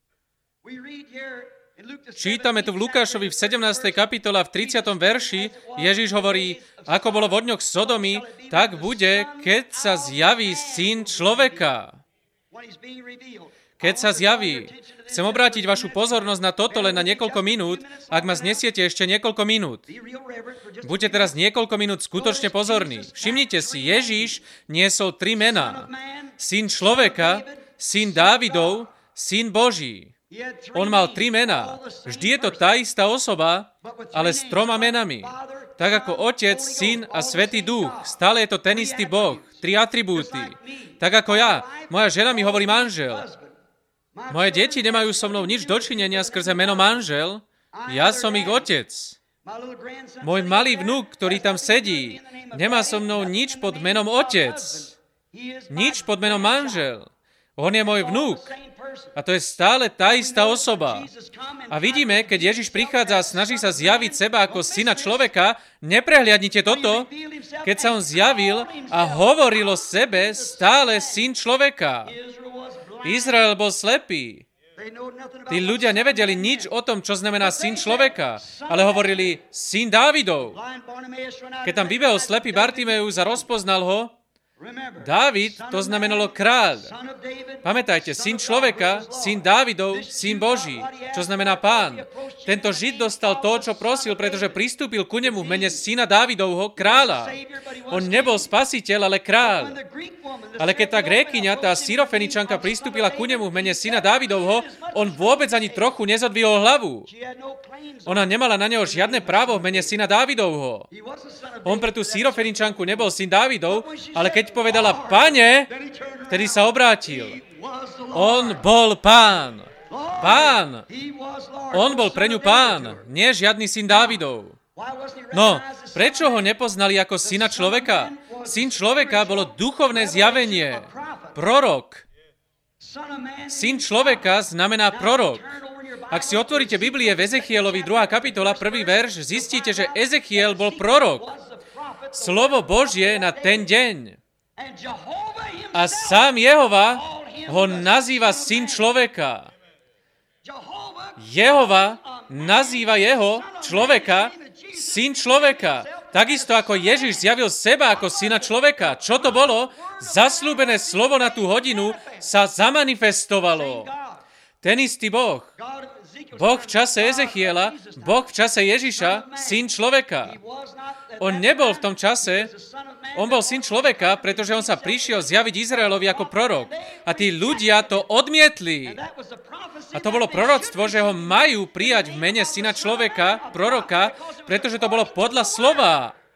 Čítame tu v Lukášovi v 17. kapitole v 30. verši, Ježiš hovorí, ako bolo v dňoch Sodomy, tak bude, keď sa zjaví Syn človeka. Keď sa zjaví. Chcem obrátiť vašu pozornosť na toto len na niekoľko minút, ak ma znesiete ešte niekoľko minút. Buďte teraz niekoľko minút skutočne pozorní. Všimnite si, Ježiš niesol 3 mená. Syn človeka, Syn Dávidov, Syn Boží. On mal 3 mená. Vždy je to tá istá osoba, ale s 3 menami. Tak ako Otec, Syn a Svätý Duch. Stále je to ten istý Boh. 3 atribúty. Tak ako ja. Moja žena mi hovorí manžel. Moje deti nemajú so mnou nič dočinenia skrze meno manžel. Ja som ich otec. Môj malý vnuk, ktorý tam sedí, nemá so mnou nič pod menom otec. Nič pod menom manžel. On je môj vnuk. A to je stále tá istá osoba. A vidíme, keď Ježiš prichádza a snaží sa zjaviť seba ako syna človeka, neprehliadnite toto, keď sa on zjavil a hovoril o sebe stále syn človeka. Izrael bol slepý. Tí ľudia nevedeli nič o tom, čo znamená syn človeka, ale hovorili syn Dávidov. Keď tam vybehol slepý Bartimeus a rozpoznal ho, Dávid, to znamenalo kráľ. Pamätajte, syn človeka, syn Dávidov, syn Boží, čo znamená pán. Tento Žid dostal to, čo prosil, pretože pristúpil ku nemu v mene syna Dávidovho, kráľa. On nebol spasiteľ, ale kráľ. Ale keď tá Grékyňa, tá Syrofeničanka pristúpila ku nemu v mene syna Dávidovho, on vôbec ani trochu nezodvihol hlavu. Ona nemala na neho žiadne právo v mene syna Dávidovho. On pre tú Syrofeničanku nebol syn Dávidov, ale keď povedala Pane, vtedy sa obrátil. On bol pán. Pán. On bol pre ňu pán, nie žiadny syn Dávidov. No, prečo ho nepoznali ako syna človeka? Syn človeka bolo duchovné zjavenie, prorok. Syn človeka znamená prorok. Ak si otvoríte Biblie v Ezechielovi 2. kapitola, 1. verš, zistíte, že Ezechiel bol prorok. Slovo Božie na ten deň. A sám Jehova ho nazýva syn človeka. Jehova nazýva jeho, človeka, syn človeka. Takisto ako Ježiš zjavil seba ako syna človeka. Čo to bolo? Zasľúbené slovo na tú hodinu sa zamanifestovalo. Ten istý Boh. Boh v čase Ezechiela, Boh v čase Ježiša, syn človeka. On nebol v tom čase, on bol syn človeka, pretože on sa prišiel zjaviť Izraelovi ako prorok. A tí ľudia to odmietli. A to bolo proroctvo, že ho majú prijať v mene syna človeka, proroka, pretože to bolo podľa slova.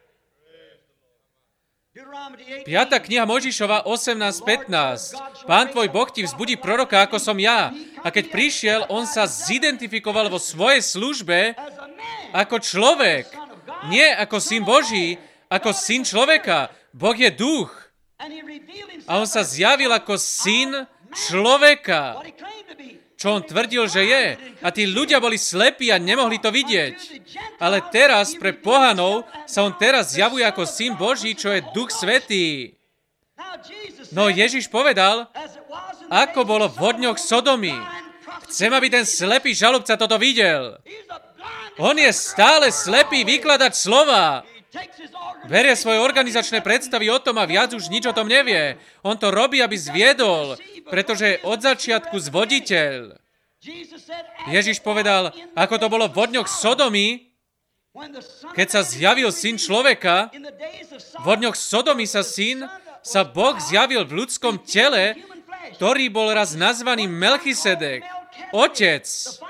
5. kniha Mojžišova 18.15. Pán tvoj Boh ti vzbudí proroka, ako som ja. A keď prišiel, on sa zidentifikoval vo svojej službe ako človek. Nie ako syn Boží, ako syn človeka. Boh je duch. A on sa zjavil ako syn človeka. Čo on tvrdil, že je. A tí ľudia boli slepí a nemohli to vidieť. Ale teraz pre pohanov sa on teraz zjavuje ako syn Boží, čo je Duch Svätý. No Ježiš povedal, ako bolo v dňoch Sodomy. Chcem, aby ten slepý žalobca toto videl. On je stále slepý vykladať slova. Berie svoje organizačné predstavy o tom a viac už nič o tom nevie. On to robí, aby zviedol, pretože je od začiatku zvoditeľ. Ježiš povedal, ako to bolo v dňoch Sodomy, keď sa zjavil syn človeka, v dňoch Sodomy sa Boh zjavil v ľudskom tele, ktorý bol raz nazvaný Melchisedek, otec.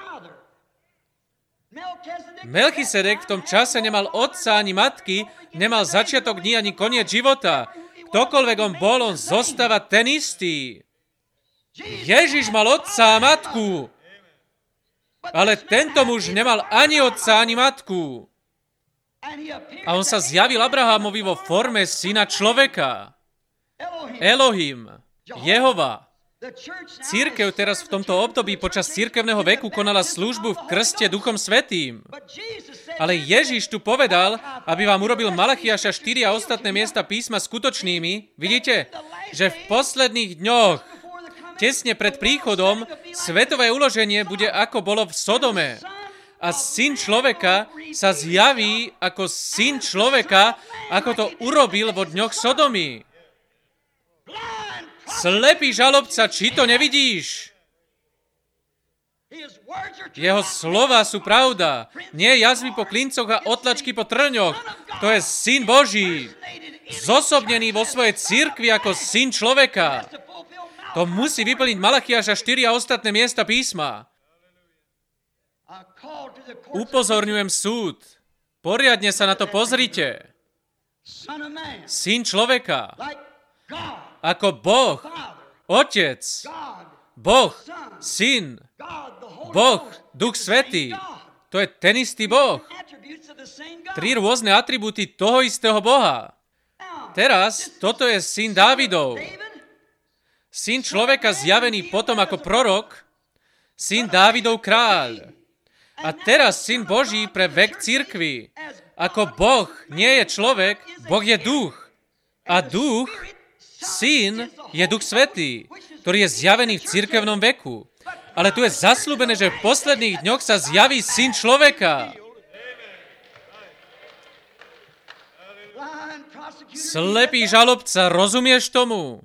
Melchisedek v tom čase nemal otca ani matky, nemal začiatok dní ani koniec života. Ktokoľvek on bol, on zostáva ten istý. Ježiš mal otca a matku, ale tento muž nemal ani otca, ani matku. A on sa zjavil Abrahamovi vo forme syna človeka. Elohim, Jehova. Cirkev teraz v tomto období počas cirkevného veku konala službu v krste Duchom Svätým. Ale Ježiš tu povedal, aby vám urobil Malachiaša 4 a ostatné miesta písma skutočnými. Vidíte, že v posledných dňoch, tesne pred príchodom, svetové uloženie bude ako bolo v Sodome. A syn človeka sa zjaví ako syn človeka, ako to urobil vo dňoch Sodomy. Slepý žalobca, či to nevidíš? Jeho slova sú pravda. Nie jazvy po klincoch a otlačky po trňoch. To je syn Boží. Zosobnený vo svojej cirkvi ako syn človeka. To musí vyplniť Malachiaša 4 a ostatné miesta písma. Upozorňujem súd. Poriadne sa na to pozrite. Syn človeka. Ako Boh, Otec, Boh, Syn, Boh, Duch Svätý. To je ten istý Boh. 3 rôzne atribúty toho istého Boha. Teraz toto je syn Dávidov. Syn človeka zjavený potom ako prorok, syn Dávidov kráľ. A teraz syn Boží pre vek cirkvi. Ako Boh nie je človek, Boh je duch. A duch, syn, je Duch Svätý, ktorý je zjavený v cirkevnom veku. Ale tu je zasľúbené, že v posledných dňoch sa zjaví syn človeka. Slepý žalobca, rozumieš tomu?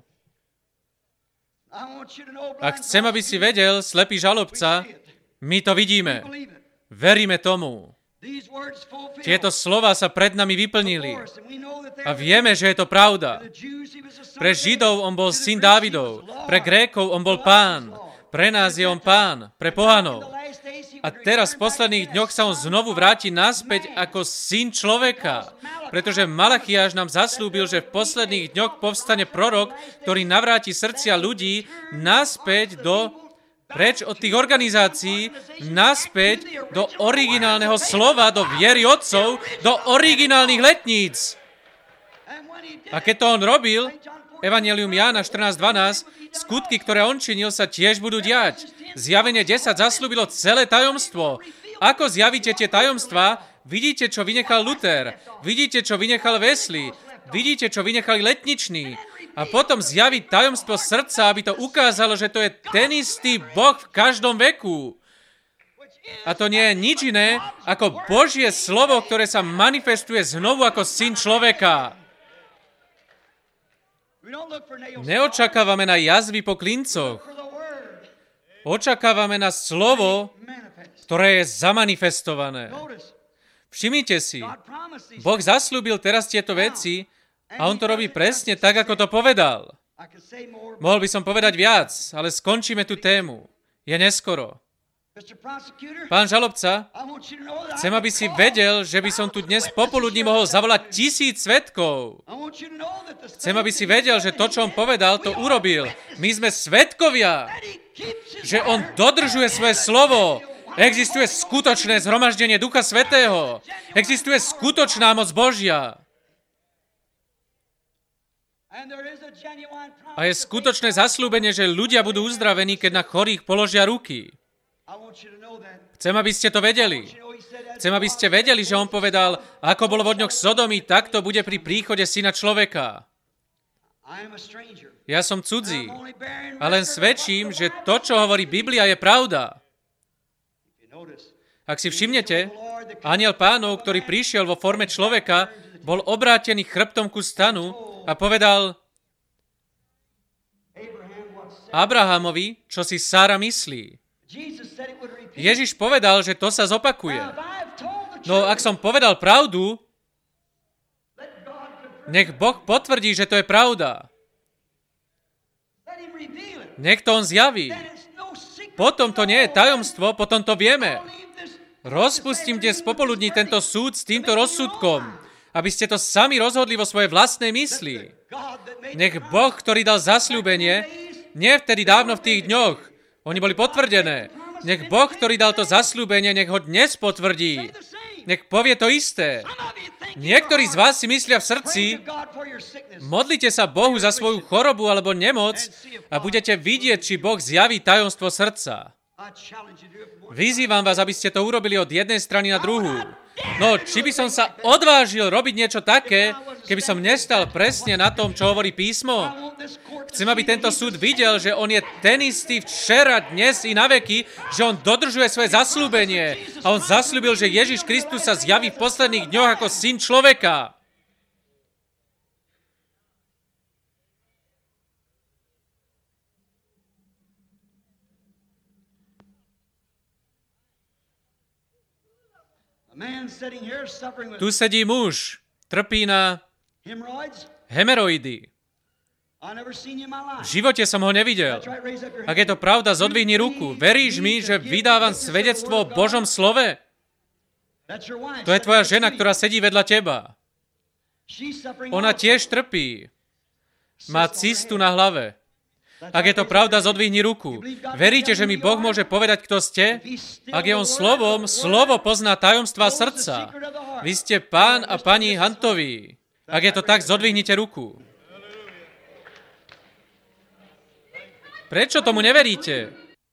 Ak chcem, aby si vedel, slepý žalobca, my to vidíme. Veríme tomu. Tieto slova sa pred nami vyplnili. A vieme, že je to pravda. Pre Židov on bol syn Dávidov. Pre Grékov on bol pán. Pre nás je on pán. Pre pohanov. A teraz v posledných dňoch sa on znovu vráti naspäť ako syn človeka. Pretože Malachiáš nám zaslúbil, že v posledných dňoch povstane prorok, ktorý navráti srdcia ľudí naspäť do preč od tých organizácií, naspäť do originálneho slova, do viery otcov, do originálnych letníc. A keď to on robil, Evangelium Jána 14:12, skutky, ktoré on činil, sa tiež budú diať. Zjavenie 10 zasľúbilo celé tajomstvo. Ako zjavíte tie tajomstvá? Vidíte, čo vynechal Luther. Vidíte, čo vynechal Wesley. Vidíte, čo vynechali letniční. A potom zjaviť tajomstvo srdca, aby to ukázalo, že to je ten istý Boh v každom veku. A to nie je nič iné ako Božie slovo, ktoré sa manifestuje znovu ako syn človeka. Neočakávame na jazvy po klincoch. Očakávame na slovo, ktoré je zamanifestované. Všimnite si, Boh zasľúbil teraz tieto veci a on to robí presne tak, ako to povedal. Mohol by som povedať viac, ale skončíme tú tému. Je neskoro. Pán žalobca, chcem, aby si vedel, že by som tu dnes popoludní mohol zavolať 1000 svedkov. Chcem, aby si vedel, že to, čo on povedal, to urobil. My sme svedkovia, že on dodržuje svoje slovo. Existuje skutočné zhromaždenie Ducha Svätého. Existuje skutočná moc Božia. A je skutočné zasľúbenie, že ľudia budú uzdravení, keď na chorých položia ruky. Chcem, aby ste to vedeli. Chcem, aby ste vedeli, že on povedal, ako bolo vo dňoch Sodomy, tak to bude pri príchode Syna človeka. Ja som cudzí a len svedčím, že to, čo hovorí Biblia, je pravda. Ak si všimnete, anjel Pánov, ktorý prišiel vo forme človeka, bol obrátený chrbtom ku stanu a povedal Abrahamovi, čo si Sára myslí. Ježiš povedal, že to sa zopakuje. No ak som povedal pravdu, nech Boh potvrdí, že to je pravda. Nech to on zjaví. Potom to nie je tajomstvo, potom to vieme. Rozpustím dnes popoludní tento súd s týmto rozsudkom, aby ste to sami rozhodli vo svojej vlastnej mysli. Nech Boh, ktorý dal zasľúbenie, nie vtedy dávno v tých dňoch, oni boli potvrdené. Nech Boh, ktorý dal to zasľúbenie, nech ho dnes potvrdí. Nech povie to isté. Niektorí z vás si myslia v srdci, modlite sa Bohu za svoju chorobu alebo nemoc a budete vidieť, či Boh zjaví tajomstvo srdca. Vyzývam vás, aby ste to urobili od jednej strany na druhú. No, či by som sa odvážil robiť niečo také, keby som nestal presne na tom, čo hovorí písmo? Chcem, aby tento súd videl, že on je ten istý včera, dnes i na veky, že on dodržuje svoje zasľúbenie. A on zasľúbil, že Ježiš Kristus sa zjaví v posledných dňoch ako syn človeka. Tu sedí muž, trpí na hemeroidy. V živote som ho nevidel. Ak je to pravda, zodvihni ruku. Veríš mi, že vydávam svedectvo o Božom slove? To je tvoja žena, ktorá sedí vedľa teba. Ona tiež trpí. Má cistu na hlave. Ak je to pravda, zodvihni ruku. Veríte, že mi Boh môže povedať, kto ste? Ak je on slovom, slovo pozná tajomstvá srdca. Vy ste pán a pani Huntovi. Ak je to tak, zodvihnite ruku. Prečo tomu neveríte?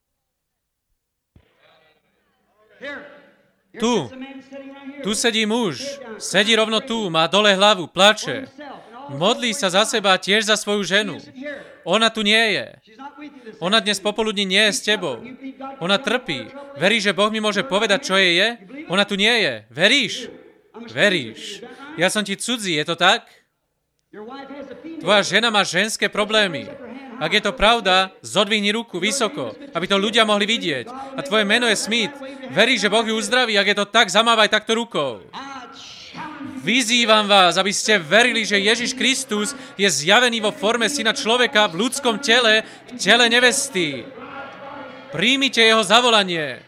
Tu sedí muž. Sedí rovno tu, má dole hlavu, plače. Modlí sa za seba tiež za svoju ženu. Ona tu nie je. Ona dnes popoludní nie je s tebou. Ona trpí. Veríš, že Boh mi môže povedať, čo jej je? Ona tu nie je. Veríš? Veríš. Ja som ti cudzí, je to tak? Tvoja žena má ženské problémy. Ak je to pravda, zodvihni ruku vysoko, aby to ľudia mohli vidieť. A tvoje meno je Smith. Veríš, že Boh ju uzdraví? Ak je to tak, zamávaj takto rukou. Vyzývam vás, aby ste verili, že Ježiš Kristus je zjavený vo forme syna človeka v ľudskom tele, v tele nevesty. Príjmite jeho zavolanie.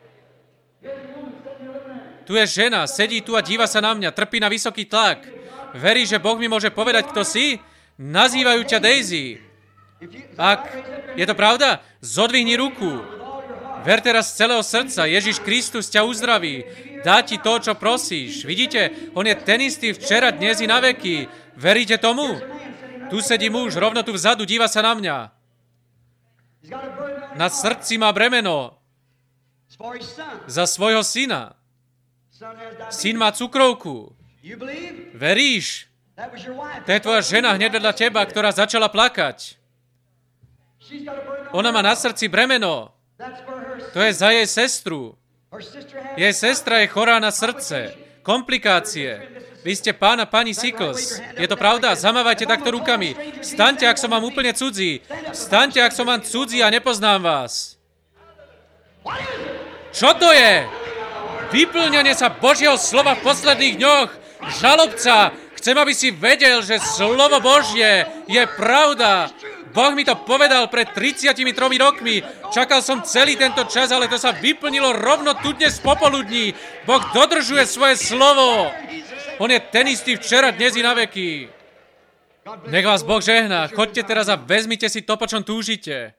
Tu je žena, sedí tu a díva sa na mňa, trpí na vysoký tlak. Veríš, že Boh mi môže povedať, kto si? Nazývajú ťa Daisy. Ak je to pravda, zodvihni ruku. Ver teraz z celého srdca, Ježiš Kristus ťa uzdraví. Dá ti to, čo prosíš. Vidíte, on je ten istý včera, dnes i na veky. Veríte tomu? Tu sedí muž, rovno tu vzadu, díva sa na mňa. Na srdci má bremeno za svojho syna. Syn má cukrovku. Veríš? To je tvoja žena hneď vedľa teba, ktorá začala plakať. Ona má na srdci bremeno. To je za jej sestru. Jej sestra je chorá na srdce. Komplikácie. Vy ste pán a pani Sickles. Je to pravda? Zamávajte takto rukami. Vstaňte, ak som vám úplne cudzí. Vstaňte, ak som vám cudzí a nepoznám vás. Čo to je? Vyplňanie sa Božieho slova v posledných dňoch. Žalobca, chcem, aby si vedel, že slovo Božie je pravda. Boh mi to povedal pred 33 rokmi. Čakal som celý tento čas, ale to sa vyplnilo rovno tu dnes popoludní. Boh dodržuje svoje slovo. On je ten istý včera, dnes i na veky. Nech vás Boh žehná. Choďte teraz a vezmite si to, po čom túžite.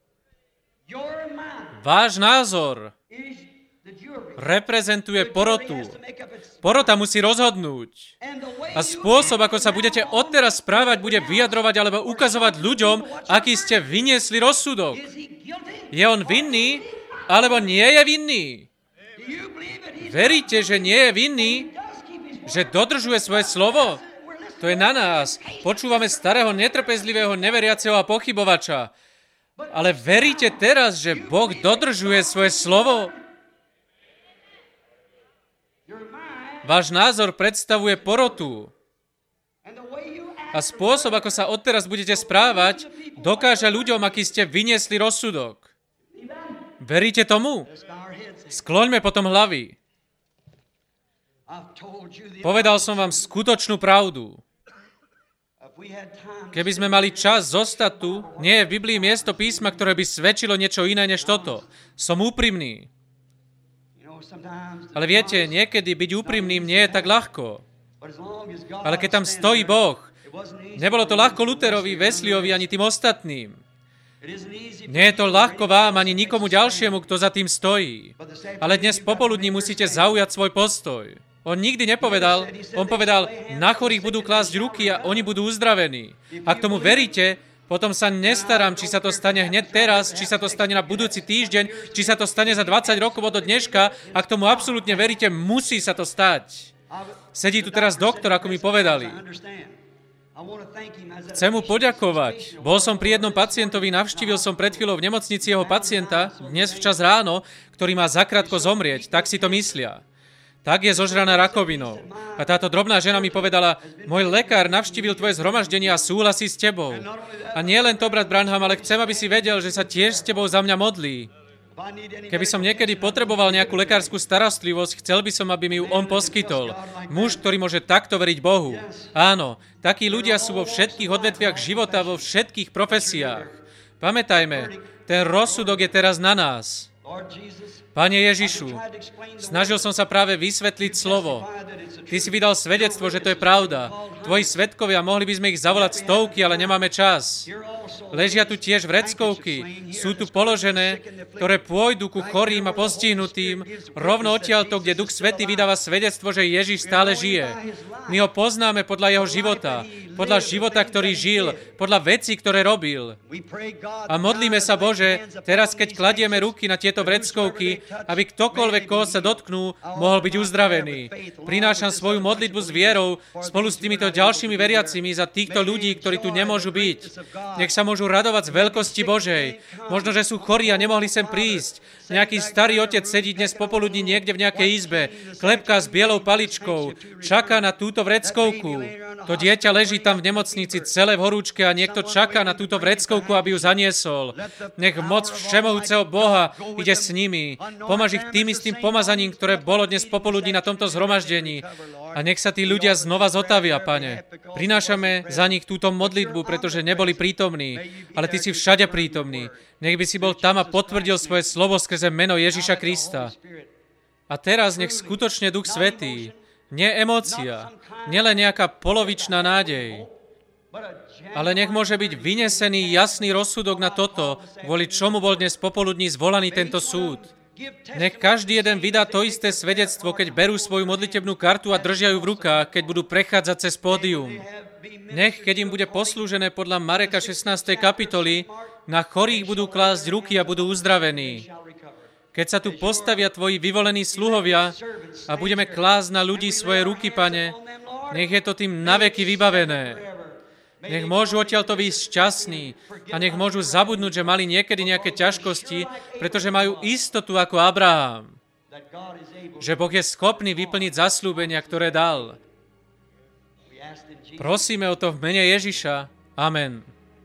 Váš názor reprezentuje porotu. Porota musí rozhodnúť. A spôsob, ako sa budete odteraz správať, bude vyjadrovať alebo ukazovať ľuďom, aký ste vyniesli rozsudok. Je on vinný, alebo nie je vinný? Veríte, že nie je vinný? Že dodržuje svoje slovo? To je na nás. Počúvame starého, netrpezlivého, neveriaceho a pochybovača. Ale veríte teraz, že Boh dodržuje svoje slovo? Váš názor predstavuje porotu. A spôsob, ako sa odteraz budete správať, dokáže ľuďom, aký ste vyniesli rozsudok. Veríte tomu? Skloňme potom hlavy. Povedal som vám skutočnú pravdu. Keby sme mali čas zostať tu, nie je v Biblii miesto písma, ktoré by svedčilo niečo iné než toto. Som úprimný. Ale viete, niekedy byť úprimným nie je tak ľahko. Ale keď tam stojí Boh, nebolo to ľahko Lutherovi, Wesliovi ani tým ostatným. Nie je to ľahko vám ani nikomu ďalšiemu, kto za tým stojí. Ale dnes popoludní musíte zaujať svoj postoj. On nikdy nepovedal, on povedal, na chorých budú klásť ruky a oni budú uzdravení. Ak tomu veríte, potom sa nestaram, či sa to stane hneď teraz, či sa to stane na budúci týždeň, či sa to stane za 20 rokov od dneška. Ak tomu absolútne veríte, musí sa to stať. Sedí tu teraz doktor, ako mi povedali. Chcem mu poďakovať. Bol som pri jednom pacientovi, navštívil som pred chvíľou v nemocnici jeho pacienta, dnes včas ráno, ktorý má zakrátko zomrieť, tak si to myslia. Tak je zožraná rakovinou. A táto drobná žena mi povedala, môj lekár navštívil tvoje zhromaždenie a súhlasí s tebou. A nie len to, brat Branham, ale chcem, aby si vedel, že sa tiež s tebou za mňa modlí. Keby som niekedy potreboval nejakú lekárskú starostlivosť, chcel by som, aby mi ju on poskytol. Muž, ktorý môže takto veriť Bohu. Áno, takí ľudia sú vo všetkých odvetviach života, vo všetkých profesiách. Pamätajme, ten rozsudok je teraz na nás. Pane Ježišu, snažil som sa práve vysvetliť slovo. Ty si vydal svedectvo, že to je pravda. Tvoji svedkovia, mohli by sme ich zavolať stovky, ale nemáme čas. Ležia tu tiež vreckovky. Sú tu položené, ktoré pôjdu ku chorým a postihnutým, rovno odtiaľto, kde Duch Svätý vydáva svedectvo, že Ježiš stále žije. My ho poznáme podľa jeho života, podľa života, ktorý žil, podľa vecí, ktoré robil. A modlíme sa, Bože, teraz, keď kladieme ruky na tieto vreckovky, aby ktokoľvek, koho sa dotknú, mohol byť uzdravený. Prinášam svoju modlitbu s vierou spolu s týmito ďalšími veriacimi za týchto ľudí, ktorí tu nemôžu byť. Nech sa môžu radovať z veľkosti Božej. Možno, že sú chorí a nemohli sem prísť. Nejaký starý otec sedí dnes popoludní niekde v nejakej izbe, klepká s bielou paličkou, čaká na túto vreckovku. To dieťa leží tam v nemocnici celé v horúčke a niekto čaká na túto vreckovku, aby ju zaniesol. Nech moc všemohúceho Boha ide s nimi. Pomáž ich tým istým pomazaním, ktoré bolo dnes popoludní na tomto zhromaždení. A nech sa tí ľudia znova zotavia, Pane. Prinášame za nich túto modlitbu, pretože neboli prítomní, ale Ty si všade prítomný. Nech by si bol tam a potvrdil svoje slovo skrze meno Ježiša Krista. A teraz nech skutočne Duch Svätý, nie emócia, nielen nejaká polovičná nádej, Ale nech môže byť vynesený jasný rozsudok na toto, kvôli čomu bol dnes popoludní zvolaný tento súd. Nech každý jeden vydá to isté svedectvo, keď berú svoju modlitebnú kartu a držia ju v rukách, keď budú prechádzať cez pódium. Nech, keď im bude poslúžené podľa Mareka 16. kapitoly, na chorých budú klásť ruky a budú uzdravení. Keď sa tu postavia tvoji vyvolení sluhovia a budeme klásť na ľudí svoje ruky, Pane, nech je to tým naveky vybavené. Nech môžu odtiaľto výjsť šťastní a nech môžu zabudnúť, že mali niekedy nejaké ťažkosti, pretože majú istotu ako Abraham, že Boh je schopný vyplniť zasľúbenia, ktoré dal. Prosíme o to v mene Ježiša. Amen.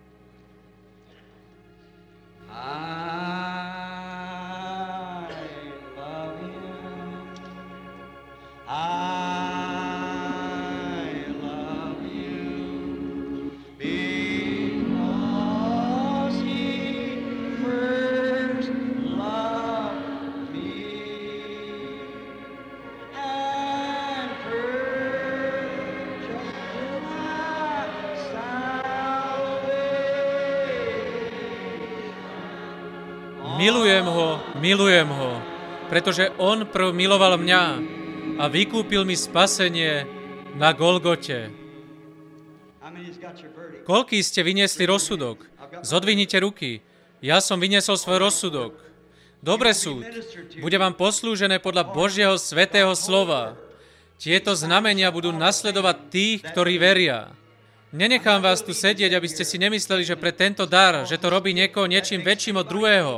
Milujem ho, pretože on prv miloval mňa a vykúpil mi spasenie na Golgote. Koľký ste vyniesli rozsudok? Zodvihnite ruky. Ja som vyniesol svoj rozsudok. Dobre súd. Bude vám poslúžené podľa Božieho svätého slova. Tieto znamenia budú nasledovať tých, ktorí veria. Nenechám vás tu sedieť, aby ste si nemysleli, že pre tento dar, že to robí niekoho niečím väčším od druhého.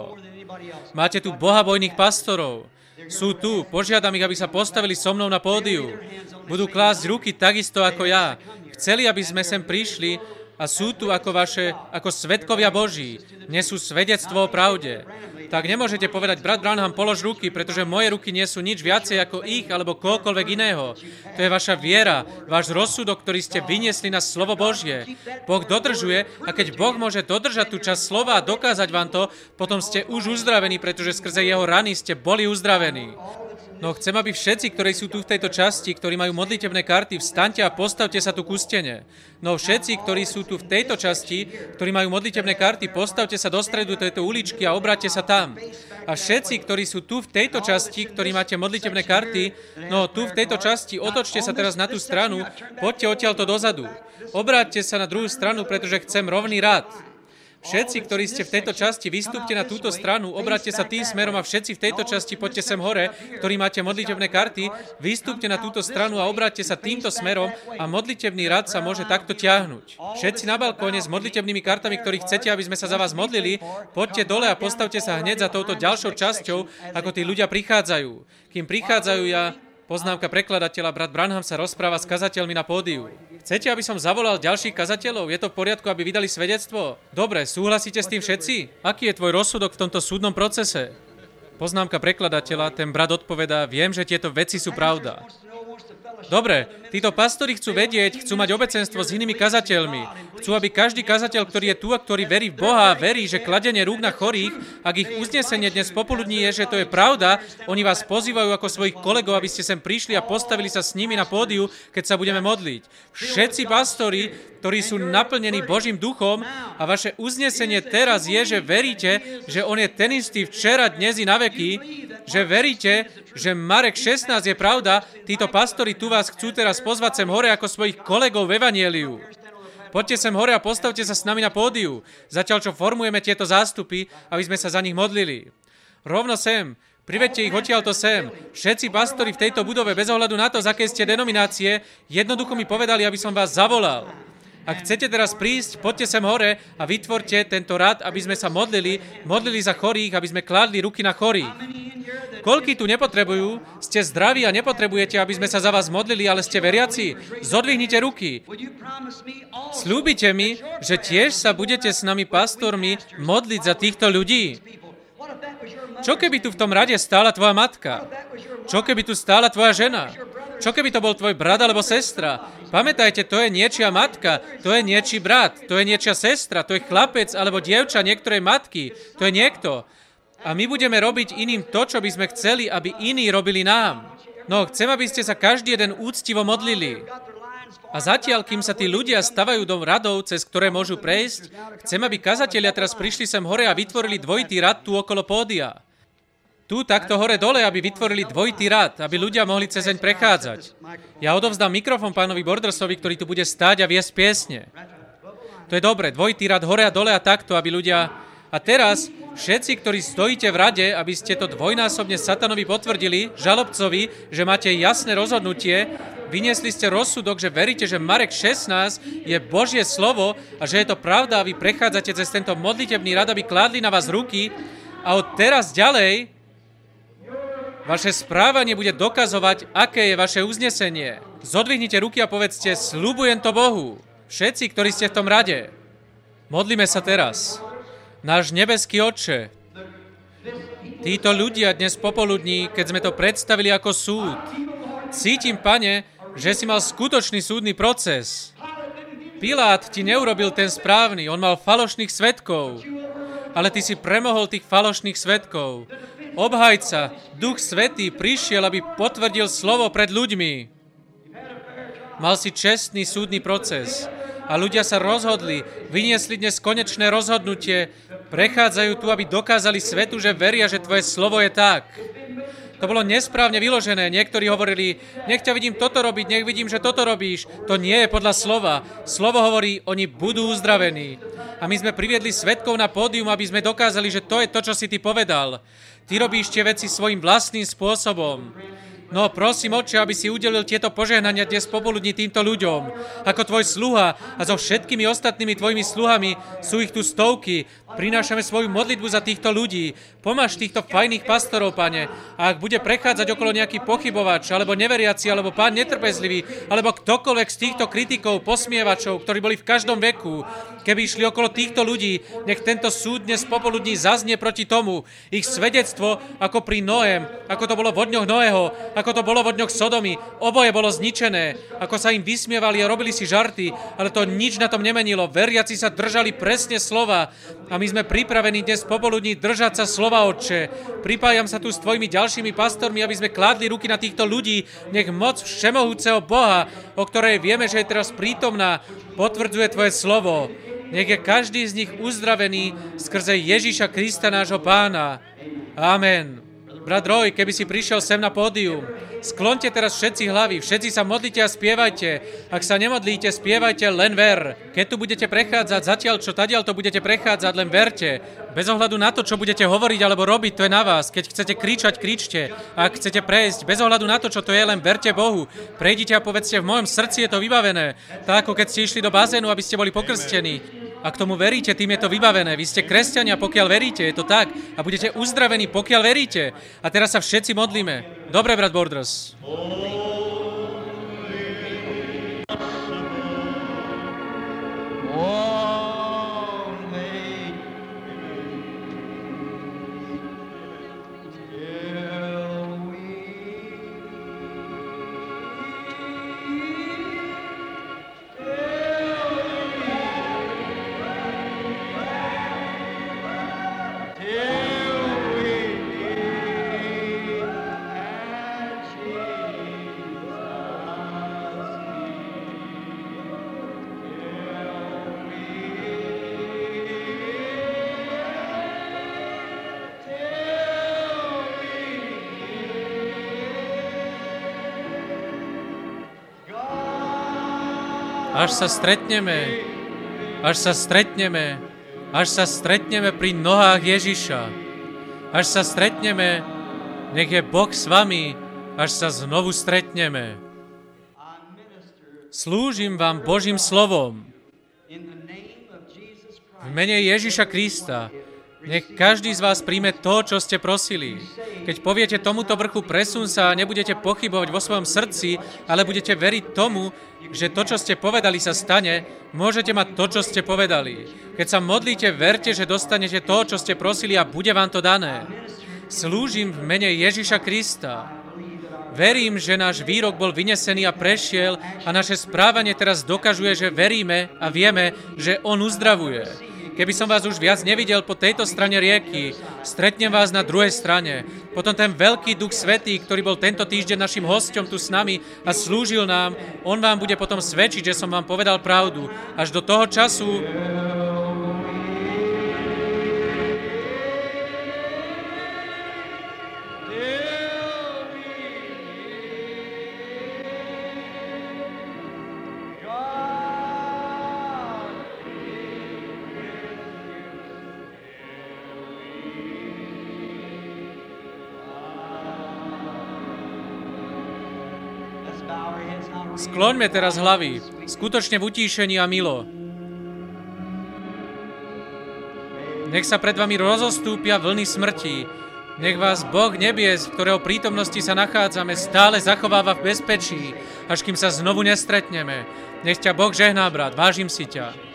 Máte tu bohabojných pastorov. Sú tu, požiadam ich, aby sa postavili so mnou na pódiu. Budú klásť ruky takisto ako ja. Chceli, aby sme sem prišli a sú tu ako svedkovia Boží. Nesú svedectvo o pravde. Tak nemôžete povedať, brat Branham, polož ruky, pretože moje ruky nie sú nič viacej ako ich alebo kohokoľvek iného. To je vaša viera, váš rozsudok, ktorý ste vyniesli na slovo Božie. Boh dodržuje a keď Boh môže dodržať tú časť slova a dokázať vám to, potom ste už uzdravení, pretože skrze jeho rany ste boli uzdravení. No chcem, aby všetci, ktorí sú tu v tejto časti, ktorí majú modlitebné karty, vstaňte a postavte sa tu ku stene. No všetci, ktorí sú tu v tejto časti, ktorí majú modlitebné karty, postavte sa do stredu tejto uličky a obráťte sa tam. A všetci, ktorí sú tu v tejto časti, ktorí máte modlitebné karty, no tu v tejto časti, otočte sa teraz na tú stranu, poďte odtiaľto dozadu. Obráťte sa na druhú stranu, pretože chcem rovný rad. Všetci, ktorí ste v tejto časti, vystúpte na túto stranu, obráťte sa tým smerom a všetci v tejto časti poďte sem hore, ktorí máte modlitebné karty, vystúpte na túto stranu a obráťte sa týmto smerom a modlitebný rad sa môže takto tiahnuť. Všetci na balkóne s modlitebnými kartami, ktorí chcete, aby sme sa za vás modlili, poďte dole a postavte sa hneď za touto ďalšou časťou, ako tí ľudia prichádzajú. Kým prichádzajú, poznámka prekladateľa, brat Branham sa rozpráva s kazateľmi na pódiu. Chcete, aby som zavolal ďalších kazateľov? Je to v poriadku, aby vydali svedectvo? Dobre, súhlasíte s tým všetci? Aký je tvoj rozsudok v tomto súdnom procese? Poznámka prekladateľa, ten brat odpovedá, viem, že tieto veci sú pravda. Dobre, títo pastori chcú vedieť, chcú mať obecenstvo s inými kazateľmi. Chcú, aby každý kazateľ, ktorý je tu a ktorý verí v Boha a verí, že kladenie rúk na chorých, ak ich uznesenie dnes popoludní je, že to je pravda, oni vás pozývajú ako svojich kolegov, aby ste sem prišli a postavili sa s nimi na pódiu, keď sa budeme modliť. Všetci pastori, ktorí sú naplnení Božím duchom a vaše uznesenie teraz je, že veríte, že on je ten istý včera, dnes i na veky, že veríte, že Marek 16 je pravda, títo pastori tu vás chcú teraz pozvať sem hore ako svojich kolegov v Evanjeliu. Poďte sem hore a postavte sa s nami na pódiu, zatiaľ čo formujeme tieto zástupy, aby sme sa za nich modlili. Rovno sem, privedte ich odtiaľto sem. Všetci pastori v tejto budove, bez ohľadu na to, z akej ste denominácie, jednoducho mi povedali, aby som vás zavolal. Ak chcete teraz prísť, poďte sem hore a vytvorte tento rad, aby sme sa modlili za chorých, aby sme kládli ruky na chorých. Koľkí tu nepotrebujú? Ste zdraví a nepotrebujete, aby sme sa za vás modlili, ale ste veriaci? Zodvihnite ruky. Sľúbite mi, že tiež sa budete s nami pastormi modliť za týchto ľudí. Čo keby tu v tom rade stála tvoja matka? Čo keby tu stála tvoja žena? Čo keby to bol tvoj brat alebo sestra? Pamätajte, to je niečia matka, to je niečí brat, to je niečia sestra, to je chlapec alebo dievča niektorej matky, to je niekto. A my budeme robiť iným to, čo by sme chceli, aby iní robili nám. No, chcem, aby ste sa každý jeden úctivo modlili. A zatiaľ, kým sa tí ľudia stavajú do radov, cez ktoré môžu prejsť, chcem, aby kazatelia teraz prišli sem hore a vytvorili dvojitý rad tu okolo pódia. Tu takto hore dole, aby vytvorili dvojitý rad, aby ľudia mohli cezeň prechádzať. Ja odovzdám mikrofón pánovi Bordersovi, ktorý tu bude stáť a viesť piesne. To je dobre, dvojitý rad hore a dole a takto, aby ľudia... A teraz, všetci, ktorí stojíte v rade, aby ste to dvojnásobne Satanovi potvrdili, žalobcovi, že máte jasné rozhodnutie, vyniesli ste rozsudok, že veríte, že Marek 16 je Božie slovo a že je to pravda a vy prechádzate cez tento modlitebný rad, aby kládli na vás ruky a od teraz ďalej vaše správanie bude dokazovať, aké je vaše uznesenie. Zodvihnite ruky a povedzte, sľubujem to Bohu. Všetci, ktorí ste v tom rade. Modlíme sa teraz. Náš nebeský Otče, títo ľudia dnes popoludní, keď sme to predstavili ako súd, cítim, Pane, že si mal skutočný súdny proces. Pilát ti neurobil ten správny, on mal falošných svedkov, ale ty si premohol tých falošných svedkov. Obhajca, Duch Svätý prišiel, aby potvrdil slovo pred ľuďmi. Mal si čestný súdny proces a ľudia sa rozhodli, vyniesli dnes konečné rozhodnutie, prechádzajú tu, aby dokázali svetu, že veria, že tvoje slovo je tak. To bolo nesprávne vyložené. Niektorí hovorili, nech ťa vidím toto robiť, nech vidím, že toto robíš. To nie je podľa slova. Slovo hovorí, oni budú uzdravení. A my sme priviedli svedkov na pódium, aby sme dokázali, že to je to, čo si ty povedal. Ty robíš tie veci svojím vlastným spôsobom. No prosím, Otče, aby si udelil tieto požehnania dnes popoludní týmto ľuďom. Ako tvoj sluha a so všetkými ostatnými tvojimi sluhami sú ich tu stovky. Prinášame svoju modlitbu za týchto ľudí. Pomáž týchto fajných pastorov, Pane. A ak bude prechádzať okolo nejaký pochybovač, alebo neveriaci, alebo pán netrpezlivý, alebo ktokoľvek z týchto kritikov, posmievačov, ktorí boli v každom veku, keby išli okolo týchto ľudí, nech tento súd dnes popoludní zaznie proti tomu. Ich svedectvo, ako pri Noém, ako to bolo vo dňoch Noého, ako to bolo vo dňoch Sodomy, oboje bolo zničené, ako sa im vysmievali a robili si žarty, ale to nič na tom nemenilo. Veriaci sa držali presne slova. A my sme pripravení dnes popoludní držať sa slova, Otče. Pripájam sa tu s tvojimi ďalšími pastormi, aby sme kládli ruky na týchto ľudí. Nech moc všemohúceho Boha, o ktorej vieme, že je teraz prítomná, potvrdzuje tvoje slovo. Nech je každý z nich uzdravený skrze Ježiša Krista, nášho Pána. Amen. Brat Roy, keby si prišiel sem na pódium, sklonte teraz všetci hlavy, všetci sa modlite a spievajte. Ak sa nemodlíte, spievajte, len ver. Keď tu budete prechádzať, zatiaľ čo tadiaľ to budete prechádzať, len verte. Bez ohľadu na to, čo budete hovoriť alebo robiť, to je na vás. Keď chcete kričať, kričte. Ak chcete prejsť, bez ohľadu na to, čo to je, len verte Bohu. Prejdite a povedzte, v mojom srdci je to vybavené. Tak ako keď ste išli do bazénu, aby ste boli pokrstení. Ak tomu veríte, tým je to vybavené. Vy ste kresťania, pokiaľ veríte, je to tak. A budete uzdravení, pokiaľ veríte. A teraz sa všetci modlíme. Dobre, brat Borders. Až sa stretneme pri nohách Ježiša. Až sa stretneme, nech je Boh s vami, až sa znovu stretneme. Slúžim vám Božím slovom. V mene Ježiša Krista, nech každý z vás príjme to, čo ste prosili. Keď poviete tomuto vrchu, presun sa a nebudete pochybovať vo svojom srdci, ale budete veriť tomu, že to, čo ste povedali, sa stane, môžete mať to, čo ste povedali. Keď sa modlíte, verte, že dostanete to, čo ste prosili a bude vám to dané. Slúžim v mene Ježiša Krista. Verím, že náš výrok bol vynesený a prešiel a naše správanie teraz dokazuje, že veríme a vieme, že on uzdravuje. keby som vás už viac nevidel po tejto strane rieky, stretnem vás na druhej strane. Potom ten veľký Duch Svätý, ktorý bol tento týždeň našim hosťom tu s nami a slúžil nám, on vám bude potom svedčiť, že som vám povedal pravdu. Až do toho času skloňme teraz hlavy, skutočne v utíšení a milo. Nech sa pred vami rozostúpia vlny smrti. Nech vás Boh nebies, v ktorého prítomnosti sa nachádzame, stále zachováva v bezpečí, až kým sa znovu nestretneme. Nech ťa Boh žehná, brat, vážim si ťa.